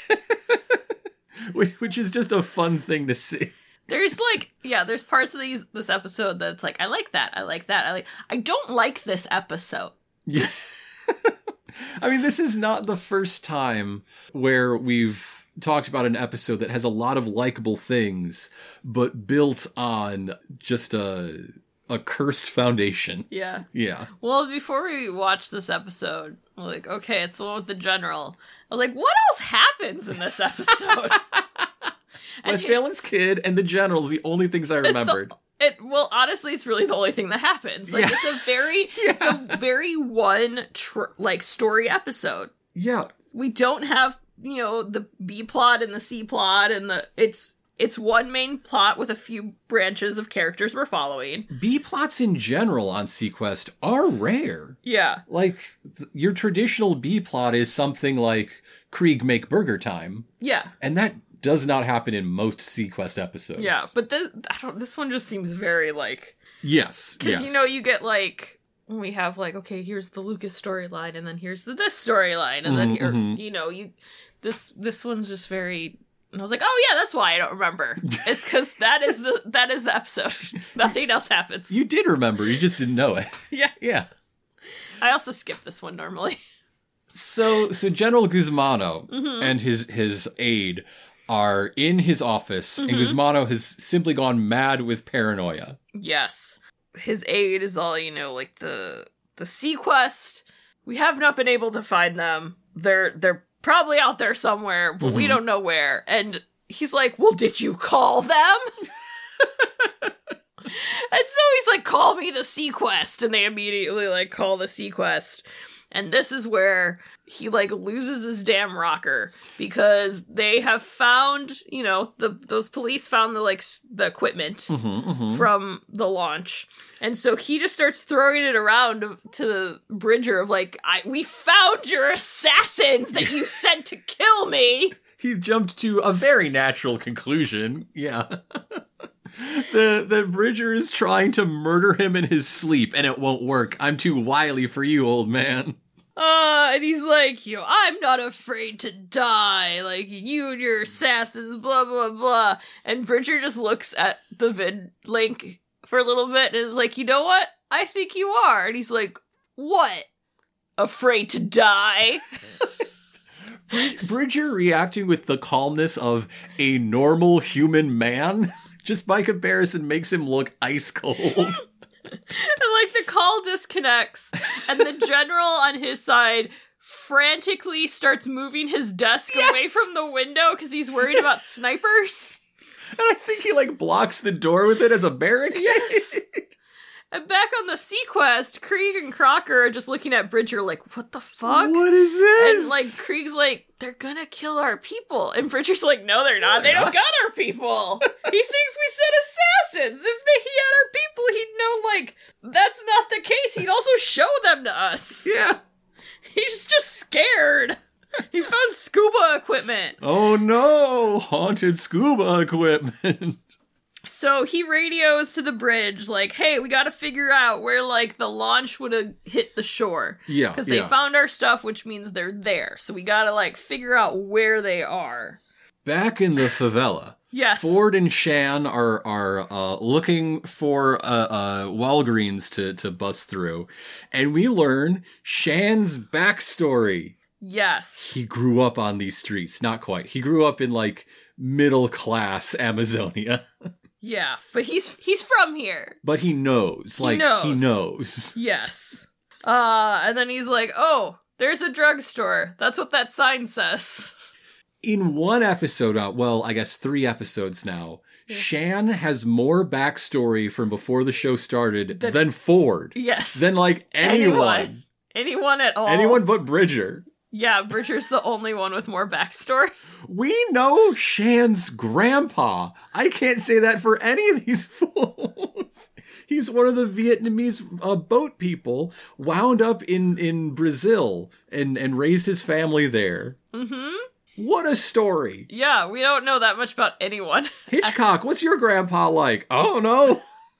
Which is just a fun thing to see. There's like, yeah, there's parts of these this episode that's like, I like that, I like that, I like. I don't like this episode. Yeah. I mean, this is not the first time where we've talked about an episode that has a lot of likable things, but built on just a a cursed foundation. Yeah. Yeah. Well, before we watch this episode, we're like, okay, it's the one with the General. I was like, what else happens in this episode? Westphalen's kid and the General's the only things I remembered. The, it well, honestly, it's really the only thing that happens. Like, Yeah. it's a very, Yeah. it's a very one tr- like story episode. Yeah. We don't have, you know, the B plot and the C plot, and the it's it's one main plot with a few branches of characters we're following. B plots in general on Sequest are rare. Yeah, Like, th- your traditional B plot is something like Krieg make burger time, yeah, and that does not happen in most Sequest episodes. yeah. But this, I don't. This one just seems very like, Yes, because yes. you know, you get like, we have like, okay, here's the Lucas storyline, and then here's the this storyline, and then Mhm, here, mhm. you know, you this this one's just very. And I was like, oh yeah, that's why I don't remember. It's because that is the that is the episode. Nothing else happens. You did remember, you just didn't know it. Yeah. Yeah. I also skip this one normally. So, so General Guzmano Mhm. and his his aide are in his office, and Mhm. Guzmano has simply gone mad with paranoia. Yes. His aid is all, you know, like the the Sequest. We have not been able to find them. They're they're probably out there somewhere, but we Mhm. don't know where. And he's like, well, did you call them? And so he's like, call me the Sequest. And they immediately like call the Sequest. And this is where he, like, loses his damn rocker because they have found, you know, the those police found the, like, s- the equipment Mm-hmm, mm-hmm. from the launch. And so he just starts throwing it around to, to Bridger of, like, I, we found your assassins that you sent to kill me! He jumped to a very natural conclusion. Yeah. the the Bridger is trying to murder him in his sleep, and it won't work. I'm too wily for you, old man. Uh, and he's like, you know, I'm not afraid to die, like, you and your assassins, blah, blah, blah. And Bridger just looks at the vid link for a little bit and is like, you know what? I think you are. And he's like, what? Afraid to die? Brid- Bridger reacting with the calmness of a normal human man, just by comparison, makes him look ice cold. And, like, the call disconnects, and the general on his side frantically starts moving his desk Yes! away from the window because he's worried about snipers. And I think he, like, blocks the door with it as a barricade. Yes. And back on the Sequest, Krieg and Crocker are just looking at Bridger like, what the fuck? What is this? And, like, Krieg's like, they're gonna kill our people. And Bridger's like, no, they're not. No, they they're don't not. got our people. He thinks we said assassins. If they, he had our people, he'd know, like, that's not the case. He'd also show them to us. Yeah. He's just scared. He found scuba equipment. Oh no, haunted scuba equipment. So he radios to the bridge, like, hey, we gotta figure out where, like, the launch would have hit the shore. Yeah, Because they yeah. found our stuff, which means they're there. So we gotta, like, figure out where they are. Back in the favela, Yes. Ford and Shan are are uh, looking for uh, uh, Walgreens to, to bust through, and we learn Shan's backstory. Yes. He grew up on these streets. Not quite. He grew up in, like, middle class Amazonia. Yeah. But he's he's from here. But he knows. He Like, knows. he knows. Yes. Uh, and then he's like, oh, there's a drugstore. That's what that sign says. In one episode, uh, well, I guess three episodes now, Shan has more backstory from before the show started Than- than Ford. Yes. Than, like, anyone. Anyone. Anyone at all. Anyone but Bridger. Yeah, Bridger's the only one with more backstory. We know Shan's grandpa. I can't say that for any of these fools. He's one of the Vietnamese uh, boat people, wound up in, in Brazil and, and raised his family there. Mm-hmm. What a story. Yeah, we don't know that much about anyone. Hitchcock, what's your grandpa like? Oh, no.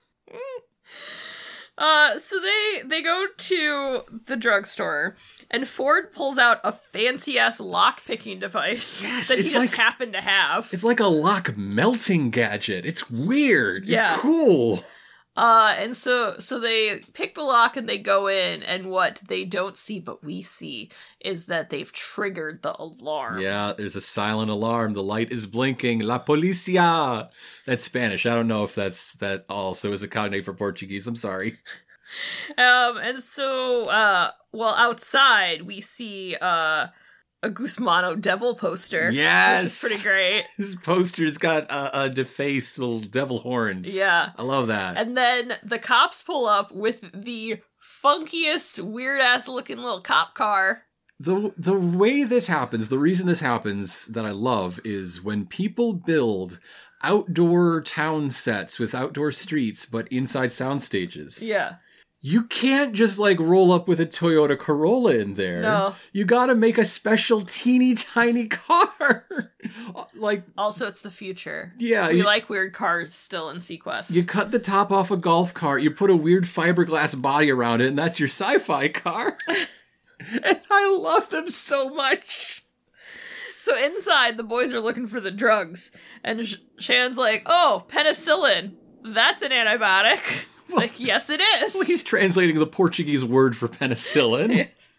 Uh, so they they go to the drugstore, and Ford pulls out a fancy-ass lock-picking device Yes, that he it's just like- happened to have. It's like a lock melting gadget. It's weird. Yeah. It's cool. Uh, and so so they pick the lock and they go in, and what they don't see but we see is that they've triggered the alarm. Yeah, there's a silent alarm. The light is blinking. La policia. That's Spanish. I don't know if that's that also is a cognate for Portuguese. I'm sorry. Um, and so, uh, well, outside we see, uh, a Guzmano devil poster. Yes. Which is pretty great. His poster's got a, a defaced little devil horns. Yeah. I love that. And then the cops pull up with the funkiest, weird-ass looking little cop car. The the way this happens, the reason this happens that I love is when people build outdoor town sets with outdoor streets but inside sound stages. Yeah. You can't just like roll up with a Toyota Corolla in there. No. You gotta make a special teeny tiny car. Like, Also, it's the future. yeah, We you, like weird cars still in Sequest. you cut the top off a golf cart, you put a weird fiberglass body around it, and that's your sci-fi car. And I love them so much. So inside, the boys are looking for the drugs. And Sh- Shan's like, oh, penicillin. That's an antibiotic. Like, yes, it is. Well, he's translating the Portuguese word for penicillin. Yes.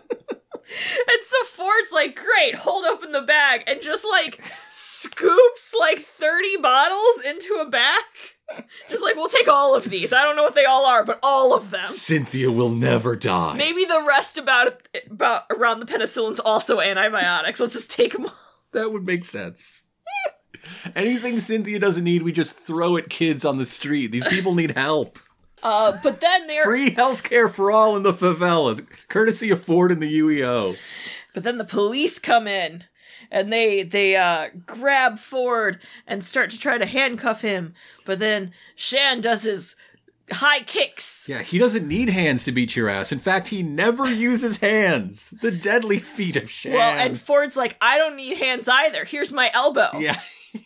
And so Ford's like, great, hold open the bag, and just like scoops like thirty bottles into a bag. Just like, we'll take all of these. I don't know what they all are, but all of them. Cynthia will never die. Maybe the rest about about around the penicillin's also antibiotics. Let's just take them all. That would make sense. Anything Cynthia doesn't need, we just throw at kids on the street. These people need help. Uh, but then they're... Free healthcare for all in the favelas, courtesy of Ford and the U E O. But then the police come in, and they they uh, grab Ford and start to try to handcuff him. But then Shan does his high kicks. Yeah, he doesn't need hands to beat your ass. In fact, he never uses hands. The deadly feat of Shan. Well, and Ford's like, I don't need hands either. Here's my elbow. Yeah.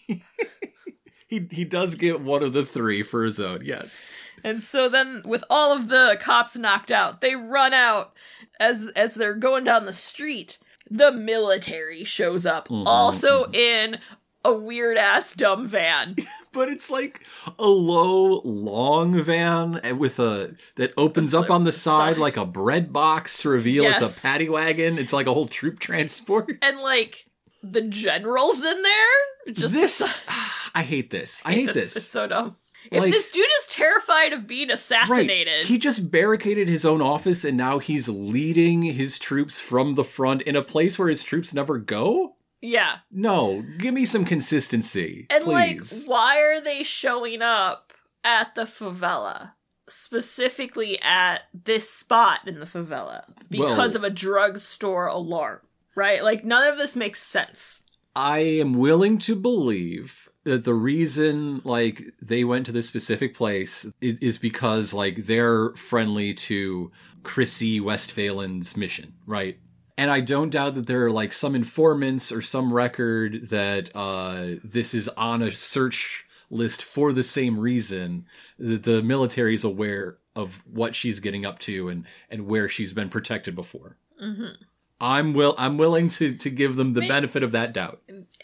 he he does get one of the three for his own, yes. And so then, with all of the cops knocked out, they run out as as they're going down the street. The military shows up, mm-hmm. also in a weird-ass dumb van. But it's like a low, long van with a that opens it's up on the side, side like a bread box to reveal yes. it's a paddy wagon. It's like a whole troop transport. And like the general's in there. Just this, to... I hate this. I hate, hate this. this. It's so dumb. If like, this dude is terrified of being assassinated. Right. He just barricaded his own office and now he's leading his troops from the front in a place where his troops never go? Yeah. No, give me some consistency, and please. like, why are they showing up at the favela? Specifically at this spot in the favela? Because well, of a drugstore alarm, right? Like, none of this makes sense. I am willing to believe that the reason, like, they went to this specific place is, is because, like, they're friendly to Chrissy Westphalen's mission, right? And I don't doubt that there are, like, some informants or some record that uh, this is on a search list for the same reason that the military is aware of what she's getting up to and, and where she's been protected before. Mm-hmm. I'm will I'm willing to, to give them the Maybe. benefit of that doubt.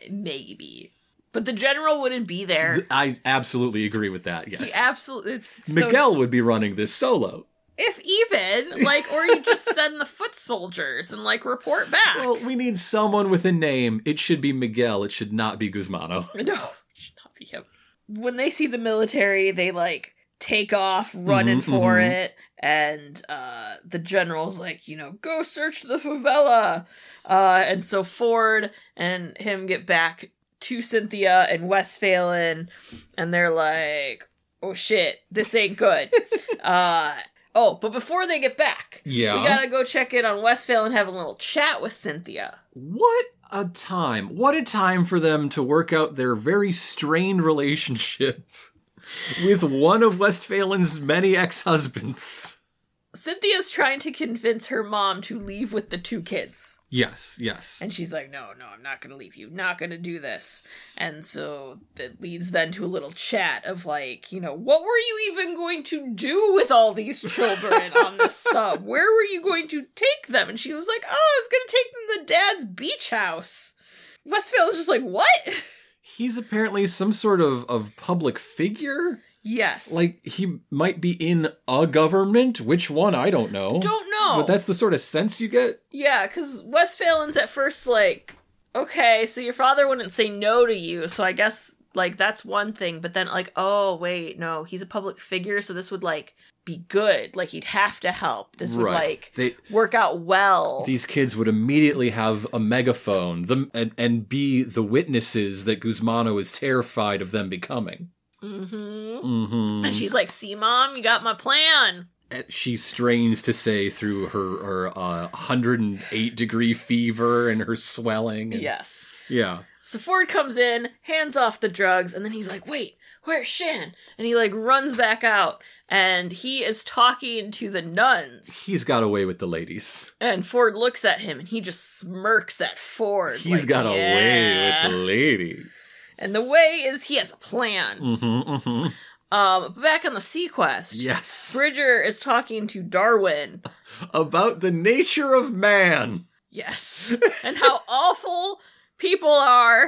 Maybe. But the general wouldn't be there. I absolutely agree with that, yes. He absolutely... It's Miguel so... would be running this solo. If even, like, or you just send the foot soldiers and, like, report back. Well, we need someone with a name. It should be Miguel. It should not be Guzmano. No, it should not be him. When they see the military, they, like, take off running mm-hmm, for mm-hmm. it. And uh, the general's like, you know, go search the favela. Uh, and so Ford and him get back to Cynthia and Westphalen. And they're like, oh, shit, this ain't good. uh... Oh, but before they get back, yeah. we gotta go check in on Westphalen and have a little chat with Cynthia. What a time. What a time for them to work out their very strained relationship with one of Westphalen's many ex-husbands. Cynthia's trying to convince her mom to leave with the two kids. Yes, yes. And she's like, no, no, I'm not going to leave you. Not going to do this. And so that leads then to a little chat of like, you know, what were you even going to do with all these children on the sub? Where were you going to take them? And she was like, oh, I was going to take them to Dad's beach house. Westphalen was just like, what? He's apparently some sort of, of public figure? Yes. Like, he might be in a government. Which one? I don't know. Don't know. But that's the sort of sense you get? Yeah, because Westphalen's at first like, okay, so your father wouldn't say no to you, so I guess, like, that's one thing. But then, like, oh, wait, no, he's a public figure, so this would, like, be good. Like, he'd have to help. This would, right. like, they, work out well. These kids would immediately have a megaphone the, and, and be the witnesses that Guzmano is terrified of them becoming. Mm-hmm. Mm-hmm. And she's like, see, Mom, you got my plan. She strains to say through her, her uh, one hundred eight degree fever and her swelling. And, yes. Yeah. So Ford comes in, hands off the drugs, and then he's like, wait, where's Shan? And he, like, runs back out, and he is talking to the nuns. He's got away with the ladies. And Ford looks at him, and he just smirks at Ford. He's like, got yeah. away with the ladies. And the way is he has a plan. Mm-hmm, mm-hmm. Um, back on the Sequest. Yes. Bridger is talking to Darwin. About the nature of man. Yes. And how awful people are.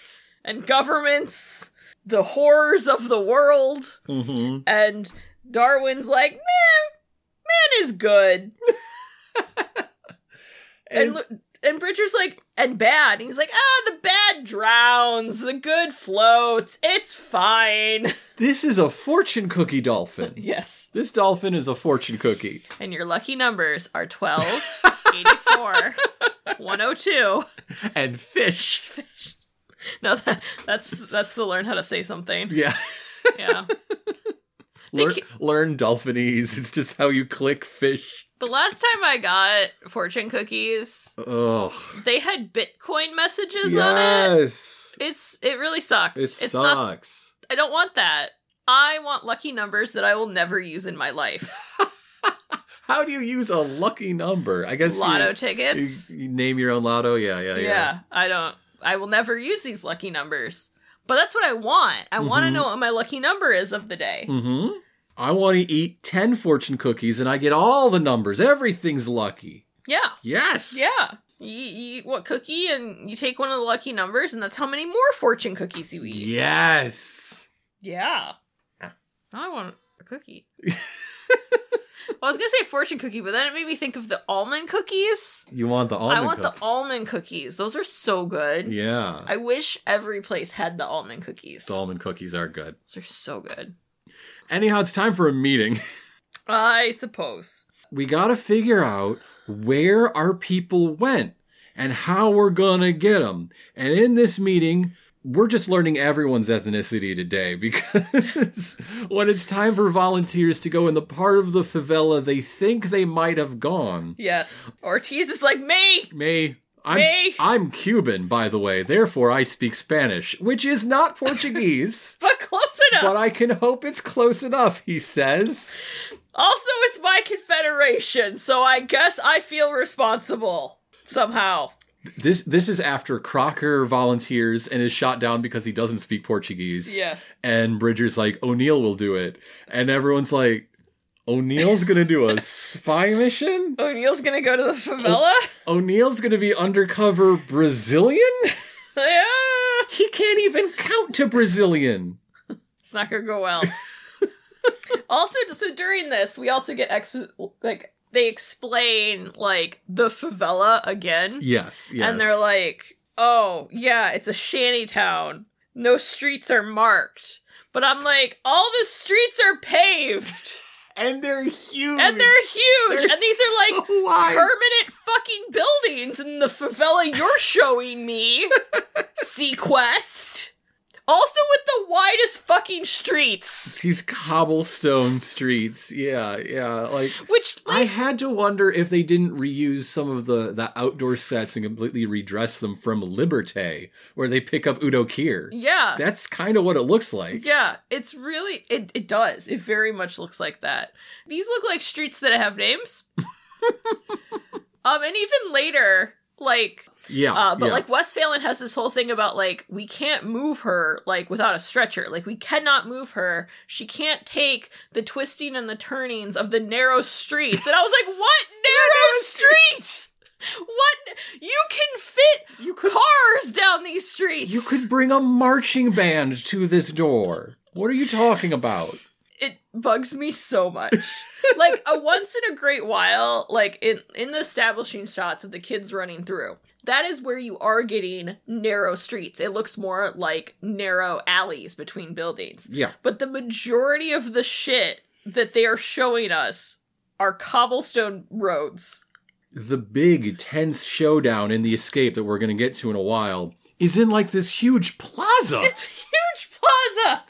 And governments. The horrors of the world. Mm-hmm. And Darwin's like, man, man is good. and... and And Bridger's like, and bad. And he's like, ah, the bad drowns, the good floats, it's fine. This is a fortune cookie dolphin. Yes. This dolphin is a fortune cookie. And your lucky numbers are twelve, eighty-four, one oh two. And fish. Fish. No, that, that's that's the learn how to say something. Yeah. Yeah. learn, ca- learn Dolphinese. It's just how you click fish. The last time I got fortune cookies, Ugh. they had Bitcoin messages on it. Yes. It's it really sucks. It it's sucks. Not, I don't want that. I want lucky numbers that I will never use in my life. How do you use a lucky number? I guess Lotto you, tickets. You, you name your own lotto. Yeah, yeah, yeah. Yeah, I don't. I will never use these lucky numbers. But that's what I want. I mm-hmm. want to know what my lucky number is of the day. Mm-hmm. I want to eat ten fortune cookies and I get all the numbers. Everything's lucky. Yeah. Yes. Yeah. You, you eat what cookie and you take one of the lucky numbers and that's how many more fortune cookies you eat. Yes. Yeah. Now I want a cookie. Well, I was going to say fortune cookie, but then it made me think of the almond cookies. You want the almond I want cookie. the almond cookies. Those are so good. Yeah. I wish every place had the almond cookies. The almond cookies are good. Those are so good. Anyhow, it's time for a meeting. I suppose. We gotta figure out where our people went and how we're gonna get them. And in this meeting, we're just learning everyone's ethnicity today because when it's time for volunteers to go in the part of the favela they think they might have gone. Yes. Ortiz is like, me! Me. I'm, Me. I'm Cuban, by the way, therefore I speak Spanish, which is not Portuguese. But close enough. But I can hope it's close enough, he says. Also, it's my confederation, so I guess I feel responsible. Somehow. This this is after Crocker volunteers and is shot down because he doesn't speak Portuguese. Yeah. And Bridger's like, O'Neill will do it. And everyone's like, O'Neill's gonna do a spy mission? O'Neill's gonna go to the favela? O- O'Neill's gonna be undercover Brazilian? Yeah. He can't even count to Brazilian. It's not gonna go well. Also, so during this, we also get expo- like they explain like the favela again. Yes, yes. And they're like, "Oh, yeah, it's a shanty town. No streets are marked." But I'm like, "All the streets are paved." And they're huge. And they're huge. They're and these are like so wide. permanent fucking buildings in the favela you're showing me. Sequest. Also with the widest fucking streets. These cobblestone streets. Yeah, yeah. Like, Which, like, I had to wonder if they didn't reuse some of the, the outdoor sets and completely redress them from Liberté, where they pick up Udo Kier. Yeah. That's kind of what it looks like. Yeah, it's really, it, it does. It very much looks like that. These look like streets that have names. um, and even later, like, yeah, uh, but yeah. like Westphalen has this whole thing about like, we can't move her like without a stretcher. Like we cannot move her. She can't take the twisting and the turnings of the narrow streets. And I was like, what narrow street? What? You can fit You could- cars down these streets. You could bring a marching band to this door. What are you talking about? It bugs me so much. Like, a once in a great while, like, in, in the establishing shots of the kids running through, that is where you are getting narrow streets. It looks more like narrow alleys between buildings. Yeah. But the majority of the shit that they are showing us are cobblestone roads. The big, tense showdown in the escape that we're going to get to in a while is in, like, this huge plaza. It's a huge plaza!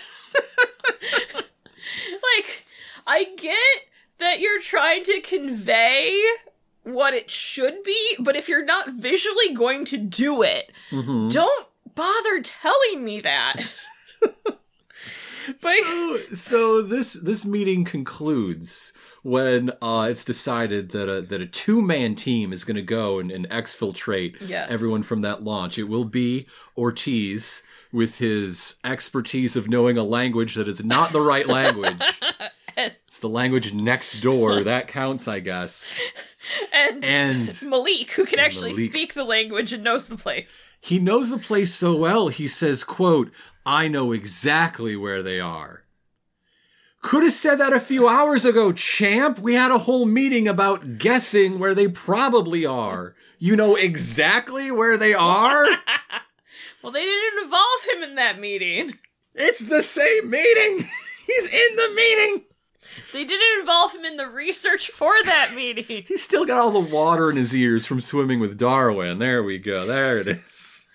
Like, I get that you're trying to convey what it should be, but if you're not visually going to do it, Mm-hmm. don't bother telling me that. But So, so this this meeting concludes when uh, it's decided that a that a two man team is going to go and, and exfiltrate Yes. everyone from that launch. It will be Ortiz with his expertise of knowing a language that is not the right language. It's the language next door. That counts, I guess. and, And Malik, who can actually Malik. speak the language and knows the place. he knows the place so well, he says, quote, I know exactly where they are. Could have said that a few hours ago, champ. We had a whole meeting about guessing where they probably are. You know exactly where they are? Well, they didn't involve him in that meeting. It's the same meeting. He's in the meeting. They didn't involve him in the research for that meeting. He's still got all the water in his ears from swimming with Darwin. There we go. There it is.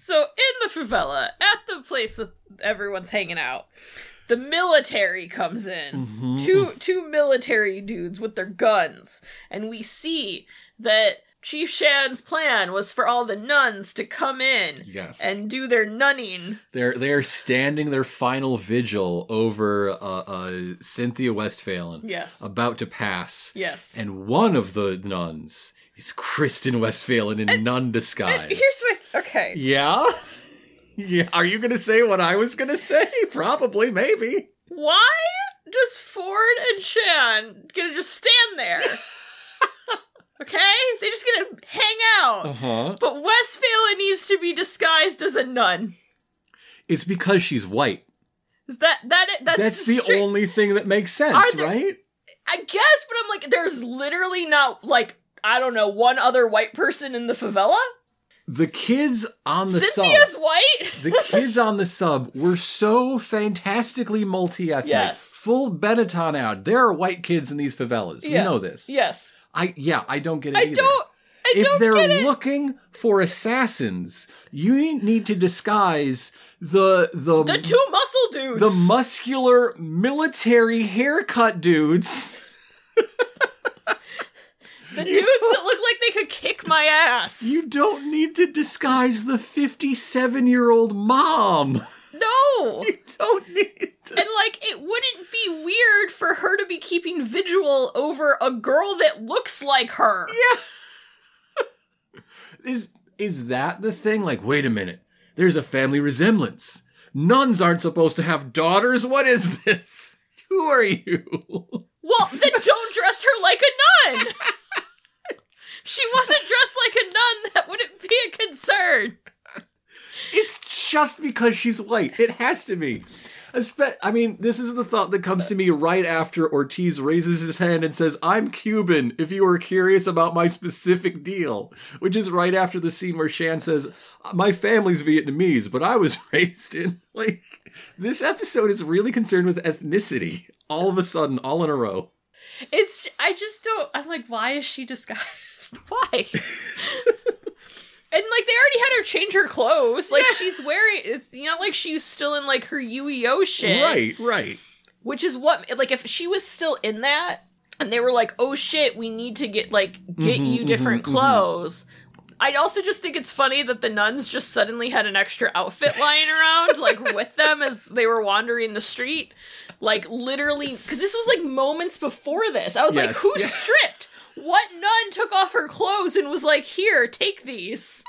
So in the favela, at the place that everyone's hanging out, the military comes in. Mm-hmm. Two two military dudes with their guns. And we see that Chief Shan's plan was for all the nuns to come in Yes. and do their nunning. They're they're standing their final vigil over uh, uh, Cynthia Westphalen. Yes. About to pass. Yes. And one of the nuns is Kristen Westphalen in nun disguise. Here's my... Okay. Yeah? Yeah. Are you going to say what I was going to say? Probably, maybe. Why does Ford and Shan gonna just stand there? Okay? They're just gonna hang out. Uh-huh. But Westphalen needs to be disguised as a nun. It's because she's white. Is that that it? That's, That's the straight- only thing that makes sense, Are there- right? I guess, but I'm like, there's literally not, like, I don't know, one other white person in the favela? The kids on the Cynthia's sub. white? The kids on the sub were so fantastically multi-ethnic. Yes. Full Benetton out. There are white kids in these favelas. Yeah. We know this. Yes. I yeah, I don't get it I either. don't, I if don't they're get it. looking for assassins, you need to disguise the the The two muscle dudes. the muscular military haircut dudes. The dudes that look like they could kick my ass. You don't need to disguise the fifty-seven-year-old mom. No. You don't need to. And, like, it wouldn't be weird for her to be keeping vigil over a girl that looks like her. Yeah. is is that the thing? Like, wait a minute. There's a family resemblance. Nuns aren't supposed to have daughters. What is this? Who are you? Well, then don't dress her like a nun. She wasn't dressed like a nun. That wouldn't be a concern. It's just because she's white. It has to be. Espe- I mean, this is the thought that comes to me right after Ortiz raises his hand and says, "I'm Cuban, if you were curious about my specific deal." Which is right after the scene where Shan says, "My family's Vietnamese, but I was raised in..." Like, this episode is really concerned with ethnicity. All of a sudden, all in a row. It's, I just don't, I'm like, why is she disguised? Why? And, like, they already had her change her clothes. Like, Yeah. she's wearing, it's not like she's still in, like, her U E O shit. Right, right. Which is what, like, if she was still in that, and they were like, oh shit, we need to get, like, get Mhm, you different mhm, clothes. I also just think it's funny that the nuns just suddenly had an extra outfit lying around, like, with them as they were wandering the street. Like, literally, because this was, like, moments before this. I was like, Yes, who yeah. stripped? What nun took off her clothes and was like, here, take these?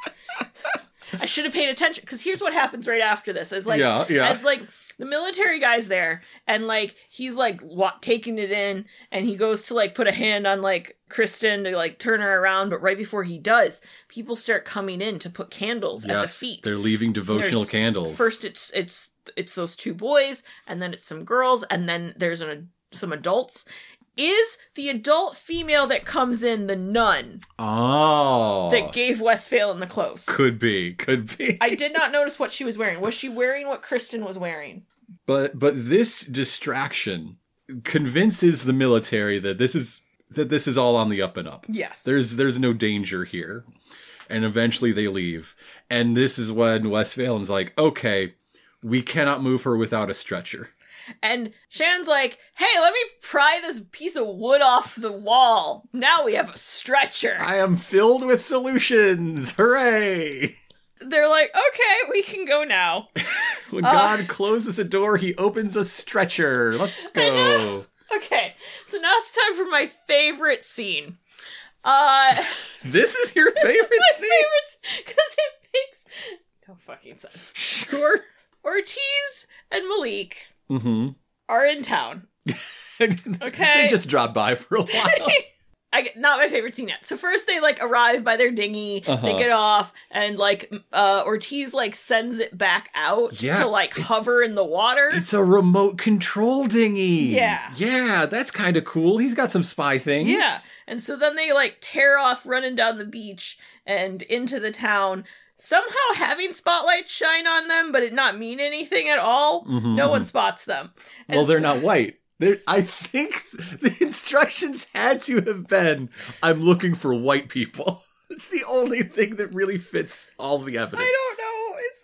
I should have paid attention, because here's what happens right after this. As, like, Yeah, yeah. as, like, the military guy's there, and, like, he's, like, wa- taking it in, and he goes to, like, put a hand on, like, Kristen to, like, turn her around, but right before he does, people start coming in to put candles at the Yes, feet. they're leaving devotional There's- candles. First, it's it's it's those two boys, and then it's some girls, and then there's an, some adults. Is the adult female that comes in the nun Oh. that gave Westphalen the clothes? Could be, could be. I did not notice what she was wearing. Was she wearing what Kristen was wearing? But but this distraction convinces the military that this is that this is all on the up and up. Yes. There's there's no danger here. And eventually they leave. And this is when Westphalen's like, okay, we cannot move her without a stretcher. And Shan's like, hey, let me pry this piece of wood off the wall. Now we have a stretcher. I am filled with solutions. Hooray! They're like, okay, we can go now. When Uh, God closes a door, he opens a stretcher. Let's go. Okay, so now it's time for my favorite scene. Uh, This is your favorite my scene? favorite because it makes no fucking sense. Sure. Ortiz and Malik Mm-hmm. are in town. Okay. They just dropped by for a while. I get, not my favorite scene yet. So first they like arrive by their dinghy, Uh-huh. they get off, and like uh Ortiz like sends it back out Yeah. to like hover in the water. It's a remote control dinghy. Yeah. Yeah, that's kind of cool. He's got some spy things. Yeah. And so then they like tear off running down the beach and into the town, somehow having spotlights shine on them, but it not mean anything at all. Mhm, No mhm. one spots them. And Well, they're so- not white. They're, I think the instructions had to have been, I'm looking for white people. It's the only thing that really fits all the evidence. I don't know. It's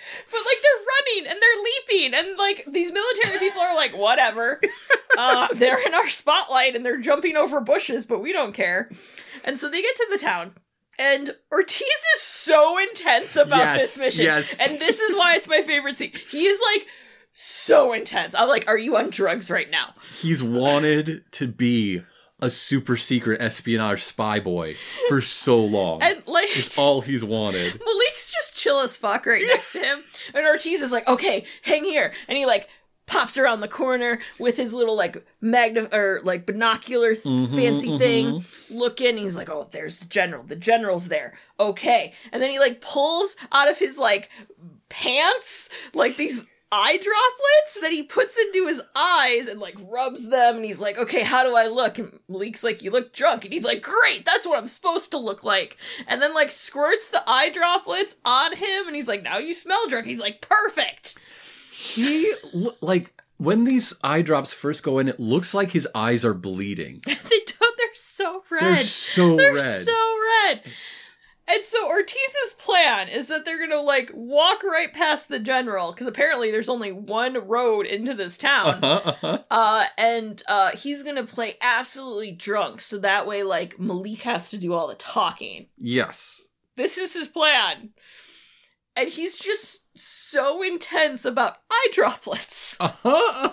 But, like, they're running and they're leaping, and, like, these military people are like, whatever. Uh, they're in our spotlight and they're jumping over bushes, but we don't care. And so they get to the town, and Ortiz is so intense about yes, this mission. Yes. And this is why it's my favorite scene. He is, like, so intense. I'm like, are you on drugs right now? He's wanted to be a super secret espionage spy boy for so long. And, like, it's all he's wanted. Malik's just chill as fuck right next to him. And Ortiz is like, okay, hang here. And he, like, pops around the corner with his little, like, magna- or, like, binocular th- mm-hmm, fancy mm-hmm. thing. Look in, he's like, oh, there's the general. The general's there. Okay. And then he, like, pulls out of his, like, pants, like, these eye droplets that he puts into his eyes and, like, rubs them, and he's like, okay, how do I look? And Malik's like, you look drunk. And he's like, great, that's what I'm supposed to look like. And then, like, squirts the eye droplets on him, and he's like, now you smell drunk. He's like, perfect. He, like, when these eye drops first go in, it looks like his eyes are bleeding. They don't, they're so red. They're so they're red. so red. It's... And so Ortiz's plan is that they're gonna, like, walk right past the general, because apparently there's only one road into this town. Uh-huh, uh-huh. Uh, and uh, he's gonna play absolutely drunk, so that way, like, Malik has to do all the talking. Yes. This is his plan. And he's just so intense about eye droplets. Uh-huh.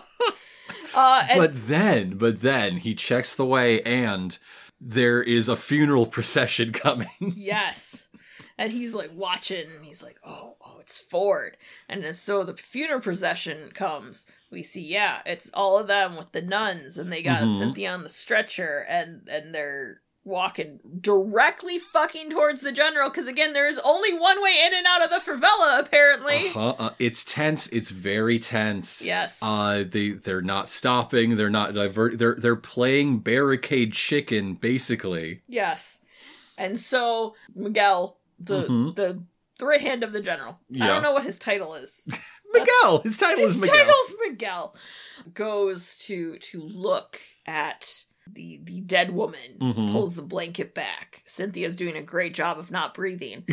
Uh, and- but then, but then, he checks the way, and there is a funeral procession coming. Yes. And he's, like, watching, and he's like, oh, oh, it's Ford. And as so the funeral procession comes, we see, yeah, it's all of them with the nuns, and they got mm-hmm. Cynthia on the stretcher, and, and they're walking directly fucking towards the general, because, again, there is only one way in and out of the favela, apparently. Uh-huh, uh, it's tense. It's very tense. Yes. Uh, they, they're not stopping. They're not divert. They're, they're playing barricade chicken, basically. Yes. And so Miguel, the, mm-hmm. the, the right hand of the general, yeah. I don't know what his title is. Miguel! His title his is Miguel. His title's Miguel. Goes to, to look at the the dead woman, mm-hmm. pulls the blanket back. Cynthia's doing a great job of not breathing.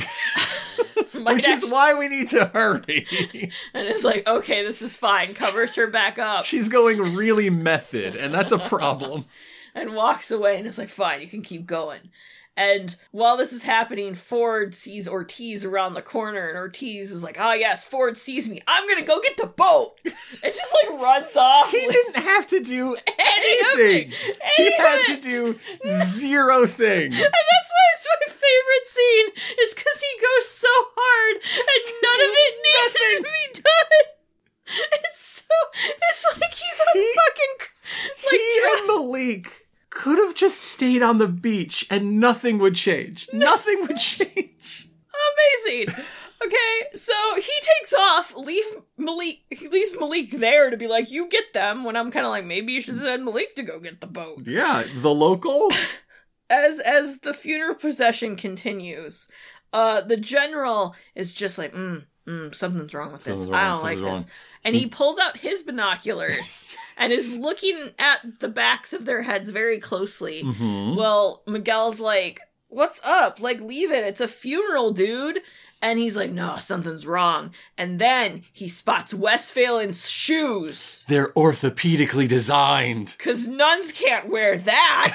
Which is why we need to hurry. And it's like, okay, this is fine. Covers her back up. She's going really method, and that's a problem. And walks away, and it's like, fine, you can keep going. And while this is happening, Ford sees Ortiz around the corner, and Ortiz is like, oh yes, Ford sees me. I'm gonna go get the boat. And just, like, runs off. He didn't have to do anything. anything. He had to do zero things. And that's why it's my favorite scene, is because he goes so hard, and none of it needs to be done. It's so, it's like he's a he, fucking, like, he and Malik could have just stayed on the beach and nothing would change. Nothing would change. Amazing. Okay, so he takes off, leave Malik, he leaves Malik there to be like, you get them, when I'm kind of like, maybe you should send Malik to go get the boat. Yeah, the local? As, as the funeral procession continues, uh, the general is just like, mm, mm, something's wrong with this. Something's I wrong, don't like something's this. wrong. And he pulls out his binoculars and is looking at the backs of their heads very closely. Mm-hmm. Well, Miguel's like, what's up? Like, leave it. It's a funeral, dude. And he's like, no, something's wrong. And then he spots Westphalen's shoes. They're orthopedically designed. Because nuns can't wear that.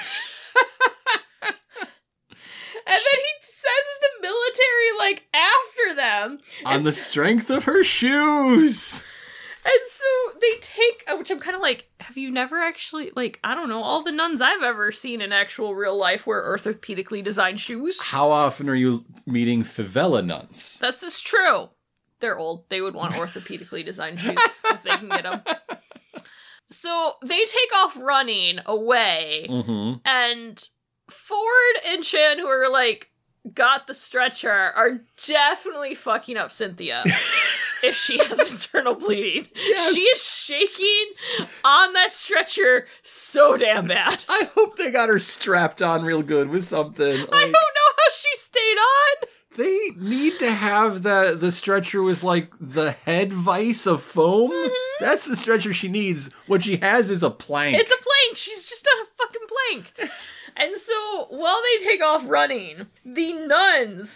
And then he sends the military, like, after them. On the strength of her shoes. And so they take, which I'm kind of like, have you never actually, like, I don't know, all the nuns I've ever seen in actual real life wear orthopedically designed shoes. How often are you meeting favela nuns? That's just true. They're old. They would want orthopedically designed shoes if they can get them. So they take off running away, mm-hmm. and Ford and Chan, who are, like, got the stretcher, are definitely fucking up Cynthia if she has internal bleeding. Yes. She is shaking on that stretcher so damn bad. I hope they got her strapped on real good with something. Like, I don't know how she stayed on. They need to have the, the stretcher with, like, the head vise of foam. Mm-hmm. That's the stretcher she needs. What she has is a plank. It's a plank. She's just on a fucking plank. And so, while they take off running, the nuns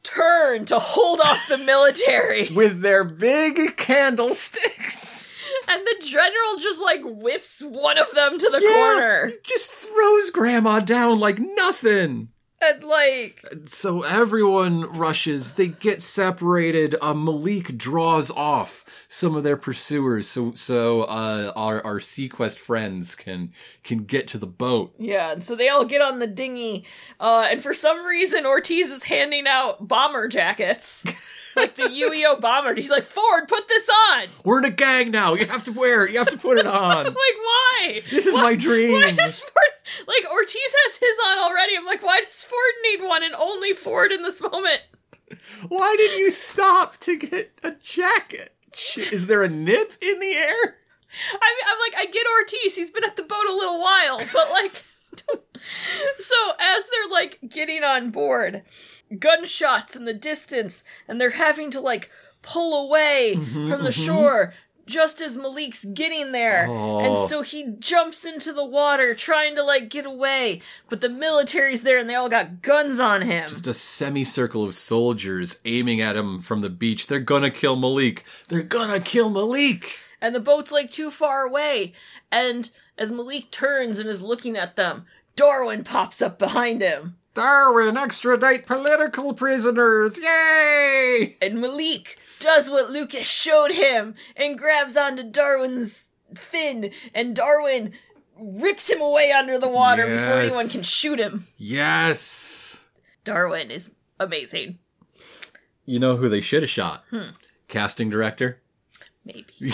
turn to hold off the military. With their big candlesticks. And the general just, like, whips one of them to the Yeah, corner. just throws Grandma down like nothing. And, like... So everyone rushes. They get separated. Uh, Malik draws off some of their pursuers so so uh, our, our Sequest friends can can get to the boat. Yeah, and so they all get on the dinghy. Uh, and for some reason, Ortiz is handing out bomber jackets. Like the U E O bomber. He's like, Ford, put this on! We're in a gang now. You have to wear it. You have to put it on. Like, why? This is why, my dream. Why does Ford... Like, Ortiz has his on already. I'm like, why does Ford need one and only Ford in this moment? Why did you stop to get a jacket? Is there a nip in the air? I mean, I'm like, I get Ortiz. He's been at the boat a little while. But, like... So, as they're, like, getting on board... gunshots in the distance, and they're having to, like, pull away mm-hmm, from the mm-hmm. shore just as Malik's getting there. Oh. And so he jumps into the water trying to, like, get away, but the military's there and they all got guns on him. Just a semicircle of soldiers aiming at him from the beach. They're gonna kill Malik. They're gonna kill Malik! And the boat's, like, too far away. And as Malik turns and is looking at them, Darwin pops up behind him. Darwin, extradite political prisoners! Yay! And Malik does what Lucas showed him and grabs onto Darwin's fin, and Darwin rips him away under the water yes. before anyone can shoot him. Yes! Darwin is amazing. You know who they should have shot? Hmm. Casting director? Maybe.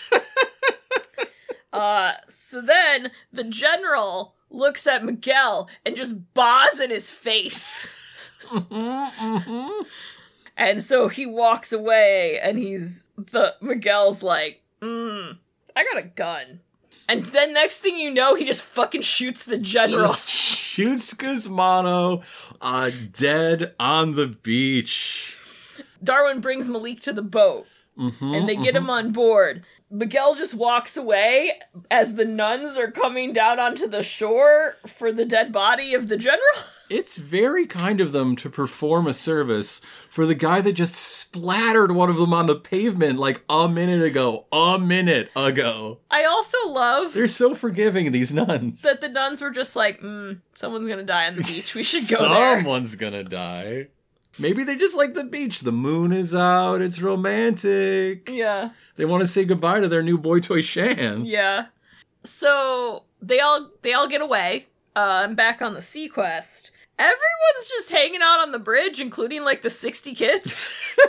uh, so then the general looks at Miguel and just baws in his face. mm-hmm, mm-hmm. And so he walks away, and he's, the, Miguel's like, mm, I got a gun. And then next thing you know, he just fucking shoots the general. Shoots Guzmano, uh, dead on the beach. Darwin brings Malik to the boat, mm-hmm, and they get mm-hmm. him on board. Miguel just walks away as the nuns are coming down onto the shore for the dead body of the general. It's very kind of them to perform a service for the guy that just splattered one of them on the pavement like a minute ago. A minute ago. I also love... They're so forgiving, these nuns. That the nuns were just like, mm, someone's gonna die on the beach. We should go there. Someone's gonna die. Maybe they just like the beach. The moon is out. It's romantic. Yeah. They want to say goodbye to their new boy toy Shan. Yeah. So they all they all get away. Uh, I'm back on the Sequest. Everyone's just hanging out on the bridge, including like the sixty kids.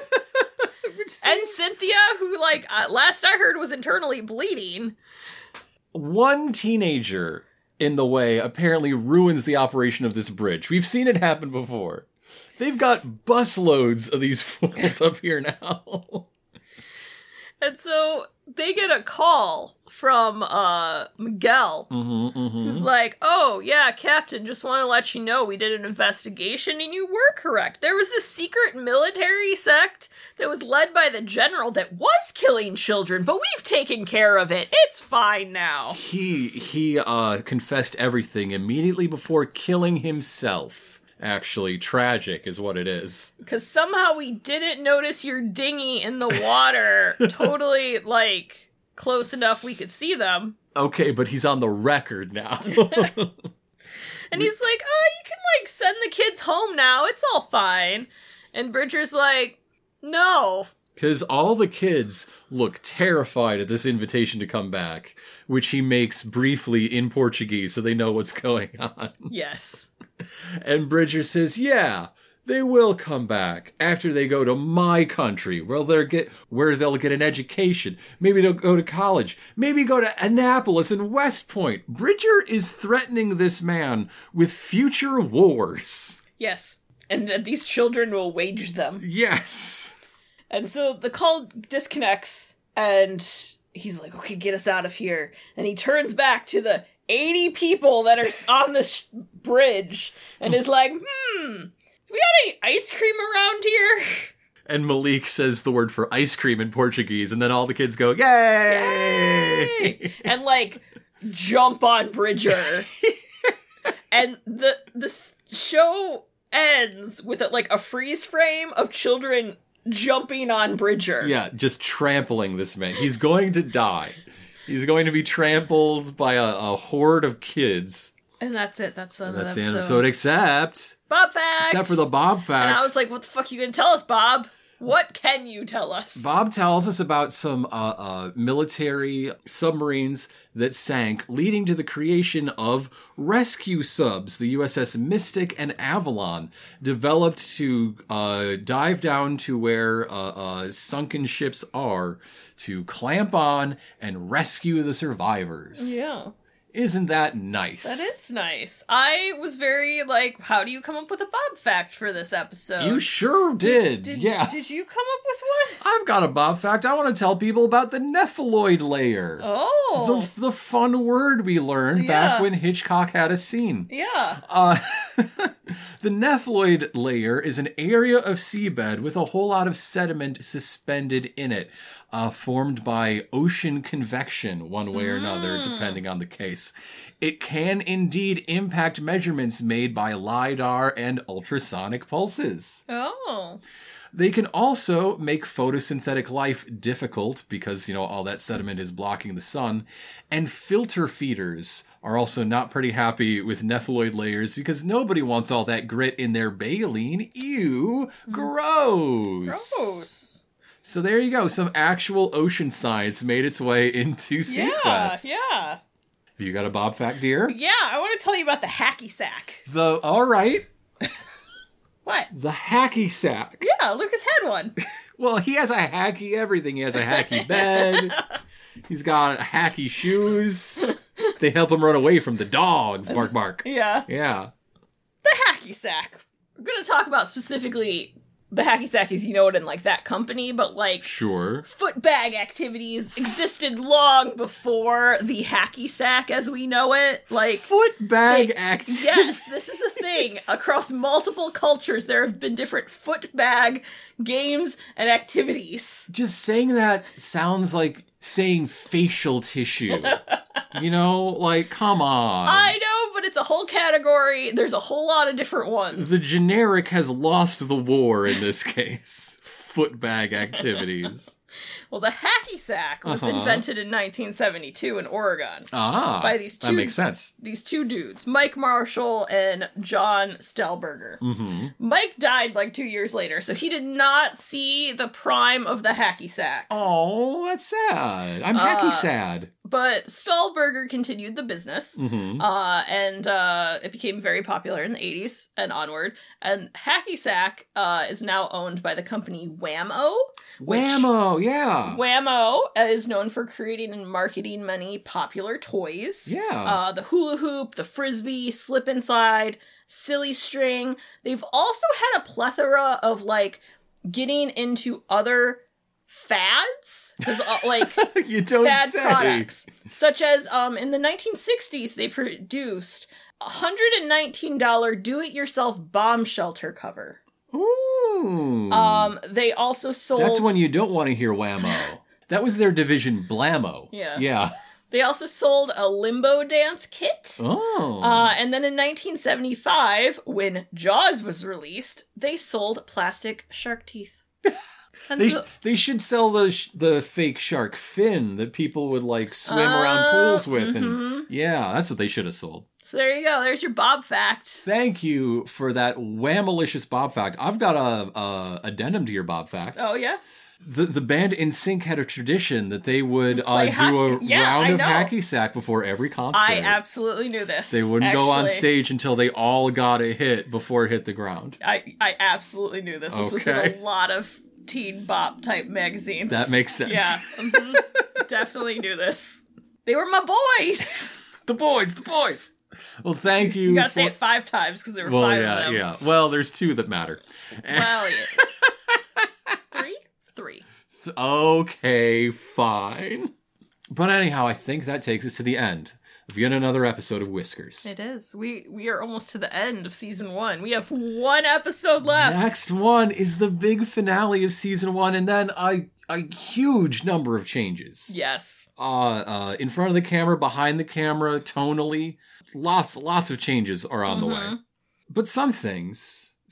And Cynthia, who like uh, last I heard was internally bleeding. One teenager in the way apparently ruins the operation of this bridge. We've seen it happen before. They've got busloads of these fools up here now. And so they get a call from uh, Miguel, mm-hmm, mm-hmm. who's like, oh, yeah, Captain, just want to let you know we did an investigation and you were correct. There was this secret military sect that was led by the general that was killing children, but we've taken care of it. It's fine now. He, he uh, confessed everything immediately before killing himself. Actually, tragic is what it is. Because somehow we didn't notice your dinghy in the water totally, like, close enough we could see them. Okay, but he's on the record now. And he's like, oh, you can, like, send the kids home now. It's all fine. And Bridger's like, no. Because all the kids look terrified at this invitation to come back, which he makes briefly in Portuguese so they know what's going on. Yes. And Bridger says, yeah, they will come back after they go to my country, where they'll get where they'll get an education. Maybe they'll go to college. Maybe go to Annapolis and West Point. Bridger is threatening this man with future wars. Yes. And that these children will wage them. Yes. And so the call disconnects, and he's like, okay, get us out of here. And he turns back to the eighty people that are on this bridge and is like, hmm, do we got any ice cream around here? And Malik says the word for ice cream in Portuguese, and then all the kids go, yay! Yay! And, like, jump on Bridger. And the the show ends with a, like a freeze frame of children jumping on Bridger. Yeah, just trampling this man. He's going to die. He's going to be trampled by a, a horde of kids. And that's it. That's, the, That's the the end of episode. the episode, except... Bob fact! Except for the Bob fact. And I was like, what the fuck are you going to tell us, Bob? What can you tell us? Bob tells us about some uh, uh, military submarines that sank, leading to the creation of rescue subs, the U S S Mystic and Avalon, developed to uh, dive down to where uh, uh, sunken ships are to clamp on and rescue the survivors. Yeah. Isn't that nice? That is nice. I was very like, how do you come up with a Bob fact for this episode? You sure did. Did, yeah. Did you come up with one? I've got a Bob fact. I want to tell people about the Nephiloid layer. Oh. The, the fun word we learned Yeah. back when Hitchcock had a scene. Yeah. Uh, the Nephiloid layer is an area of seabed with a whole lot of sediment suspended in it, uh, formed by ocean convection, one way or another, depending on the case. It can indeed impact measurements made by LiDAR and ultrasonic pulses. Oh. They can also make photosynthetic life difficult because, you know, all that sediment is blocking the sun. And filter feeders are also not pretty happy with Nephiloid layers because nobody wants all that grit in their baleen. Ew, gross. Gross. So there you go. Some actual ocean science made its way into Sequest. Yeah, yeah. Have you got a Bob fact, dear? Yeah, I want to tell you about the hacky sack. The, all right. What? The hacky sack. Yeah, Lucas had one. Well, he has a hacky everything. He has a hacky bed. He's got hacky shoes. They help him run away from the dogs. Bark, bark. Yeah. Yeah. The hacky sack. We're going to talk about specifically the hacky sack as you know it in like that company, but like Sure. foot bag activities existed long before the hacky sack as we know it. Like Foot bag they- activities. Yes, this is a thing. Across multiple cultures, there have been different foot bag games and activities. Just saying that sounds like saying facial tissue. You know, like, come on. I know, but it's a whole category. There's a whole lot of different ones. The generic has lost the war in this case. Foot bag activities. Well, the hacky sack was Uh-huh. invented in nineteen seventy-two in Oregon Ah. by these two That makes sense. these two dudes, Mike Marshall and John Stelberger. Mm-hmm. Mike died like two years later, so he did not see the prime of the hacky sack. Oh, that's sad. I'm hacky Uh, sad. But Stahlberger continued the business, Mm-hmm. uh, and uh, it became very popular in the eighties and onward. And hacky sack uh, is now owned by the company Whammo. which- Whammo, yeah. Whammo is known for creating and marketing many popular toys. Yeah. Uh, the hula hoop, the frisbee, slip and slide, silly string. They've also had a plethora of like getting into other fads, 'cause, uh, like you don't fad say. products, such as um in the nineteen sixties they produced a one hundred nineteen dollars do-it-yourself bomb shelter cover. Ooh. Um, they also sold. That's when you don't want to hear whammo. That was their division, blammo. Yeah. Yeah. They also sold a limbo dance kit. Oh. Uh, and then in nineteen seventy-five, when Jaws was released, they sold plastic shark teeth. And They, so- they should sell the sh- the fake shark fin that people would like swim Oh, around pools with, mhm. and yeah, that's what they should have sold. so there you go. There's your Bob fact. Thank you for that whammalicious Bob fact. I've got a, a addendum to your Bob fact. Oh yeah. The the band NSYNC had a tradition that they would uh, Play do a hack- yeah, round I of know. hacky sack before every concert. I absolutely knew this. They wouldn't go on actually. stage until they all got a hit before it hit the ground. I I absolutely knew this. This was in Okay. a lot of teen bop type magazines. That makes sense. Yeah, mhm. Definitely knew this. They were my boys. The boys, the boys. Well, thank you. You gotta for... say it five times because there were Well, five yeah, of them. yeah. Well, there's two that matter. Well, yeah. Three? Three. Okay, fine. But anyhow, I think that takes us to the end of yet another episode of Whiskers. It is. We we are almost to the end of season one. We have one episode left. Next one is the big finale of season one, and then a a huge number of changes. Yes. Uh, uh, in front of the camera, behind the camera, tonally, lots lots of changes are on the way. Mhm. But some things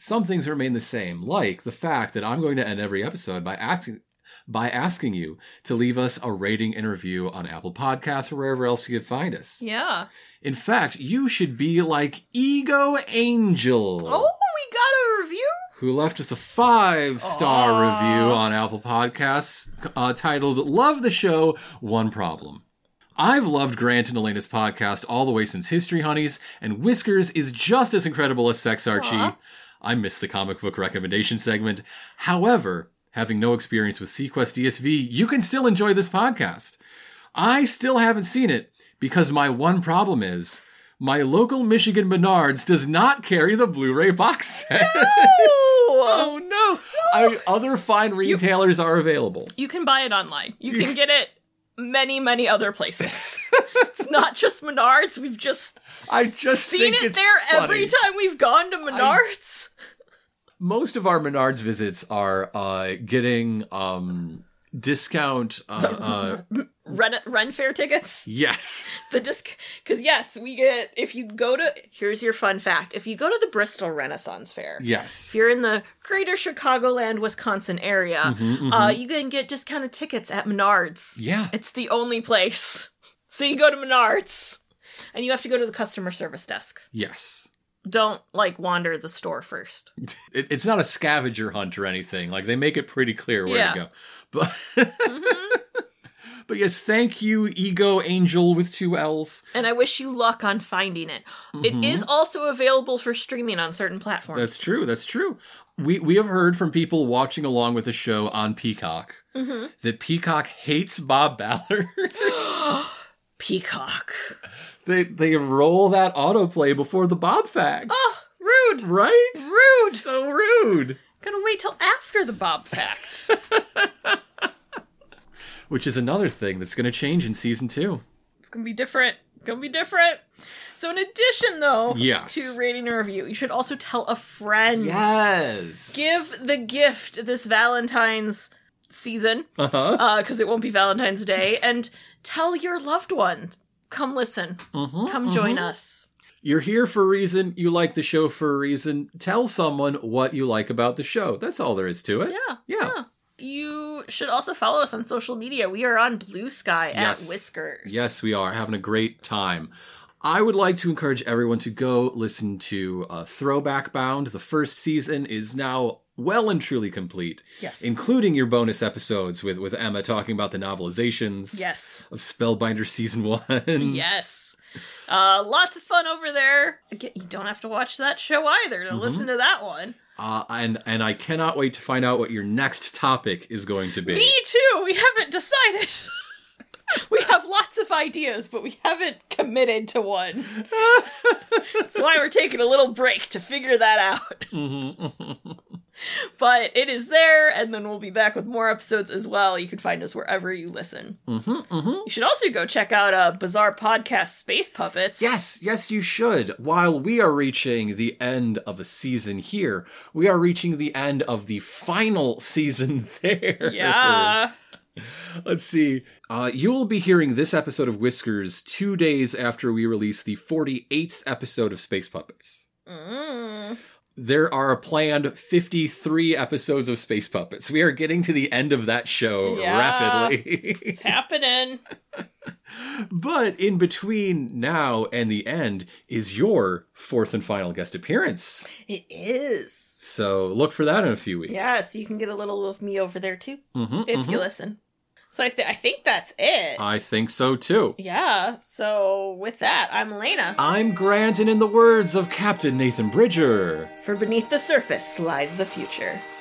some things remain the same, like the fact that I'm going to end every episode by asking by asking you to leave us a rating and review on Apple Podcasts or wherever else you can find us. Yeah. In fact, you should be like Ego Angel. Oh, we got a review? Who left us a five-star Aww. review on Apple Podcasts uh, titled, Love the Show, One Problem. I've loved Grant and Elena's podcast all the way since History Honeys, and Whiskers is just as incredible as Sex Archie. Aww. I missed the comic book recommendation segment. However, having no experience with Sequest D S V, you can still enjoy this podcast. I still haven't seen it because my one problem is my local Michigan Menards does not carry the Blu-ray box set. No! Oh no! I, other fine retailers are available. You can buy it online. You can get it many, many other places. It's not just Menards. We've just, I just seen think it it's there funny. every time we've gone to Menards. Most of our Menards visits are uh, getting um, discount. Uh, uh, Ren, Ren Fair tickets. yes. The disc, because yes, we get, if you go to, here's your fun fact. If you go to the Bristol Renaissance Fair, Yes. if you're in the greater Chicagoland, Wisconsin area, Mhm, mhm. uh, you can get discounted tickets at Menards. Yeah. It's the only place. So you go to Menards, and you have to go to the customer service desk. Yes. Don't, like, wander the store first. It, it's not a scavenger hunt or anything. Like, they make it pretty clear where Yeah. to go. But, Mm-hmm. but yes, thank you, Ego Angel with two L's. And I wish you luck on finding it. Mhm. It is also available for streaming on certain platforms. That's true. That's true. We we have heard from people watching along with the show on Peacock Mm-hmm. that Peacock hates Bob Ballard. Peacock. they they roll that autoplay before the Bob fact. Oh, rude. Right? Rude. So rude. Gotta wait till after the Bob fact. Which is another thing that's going to change in season two. It's gonna be different. Gonna be different. So in addition, though, Yes. to rating a review, you should also tell a friend. Yes. Give the gift this Valentine's season, Uh-huh. uh, because it won't be Valentine's Day, and tell your loved one. Come listen. Mhm, Come join us. You're here for a reason. You like the show for a reason. Tell someone what you like about the show. That's all there is to it. Yeah. Yeah. You should also follow us on social media. We are on Blue Sky Yes. at Whiskers. Yes, we are having a great time. I would like to encourage everyone to go listen to uh, Throwback Bound. The first season is now well and truly complete. Yes. Including your bonus episodes with, with Emma talking about the novelizations Yes. of Spellbinder Season one. Yes. Uh, lots of fun over there. Again, you don't have to watch that show either to Mm-hmm. listen to that one. Uh, and, and I cannot wait to find out what your next topic is going to be. Me too. We haven't decided. We have lots of ideas, but we haven't committed to one. That's why we're taking a little break to figure that out. But it is there, and then we'll be back with more episodes as well. You can find us wherever you listen. Mm-hmm, mm-hmm. You should also go check out uh, Bizarre Podcast Space Puppets. Yes, yes, you should. While we are reaching the end of a season here, we are reaching the end of the final season there. Yeah. Let's see. Uh, you will be hearing this episode of Whiskers two days after we release the forty-eighth episode of Space Puppets. Mm. There are a planned fifty-three episodes of Space Puppets. We are getting to the end of that show Yeah. rapidly. It's happening. But in between now and the end is your fourth and final guest appearance. It is. So look for that in a few weeks. Yeah, so you can get a little of me over there too, Mm-hmm, if you listen. So I, th- I think that's it. I think so too. Yeah, so with that, I'm Elena. I'm Grant, and in the words of Captain Nathan Bridger, For beneath the surface lies the future.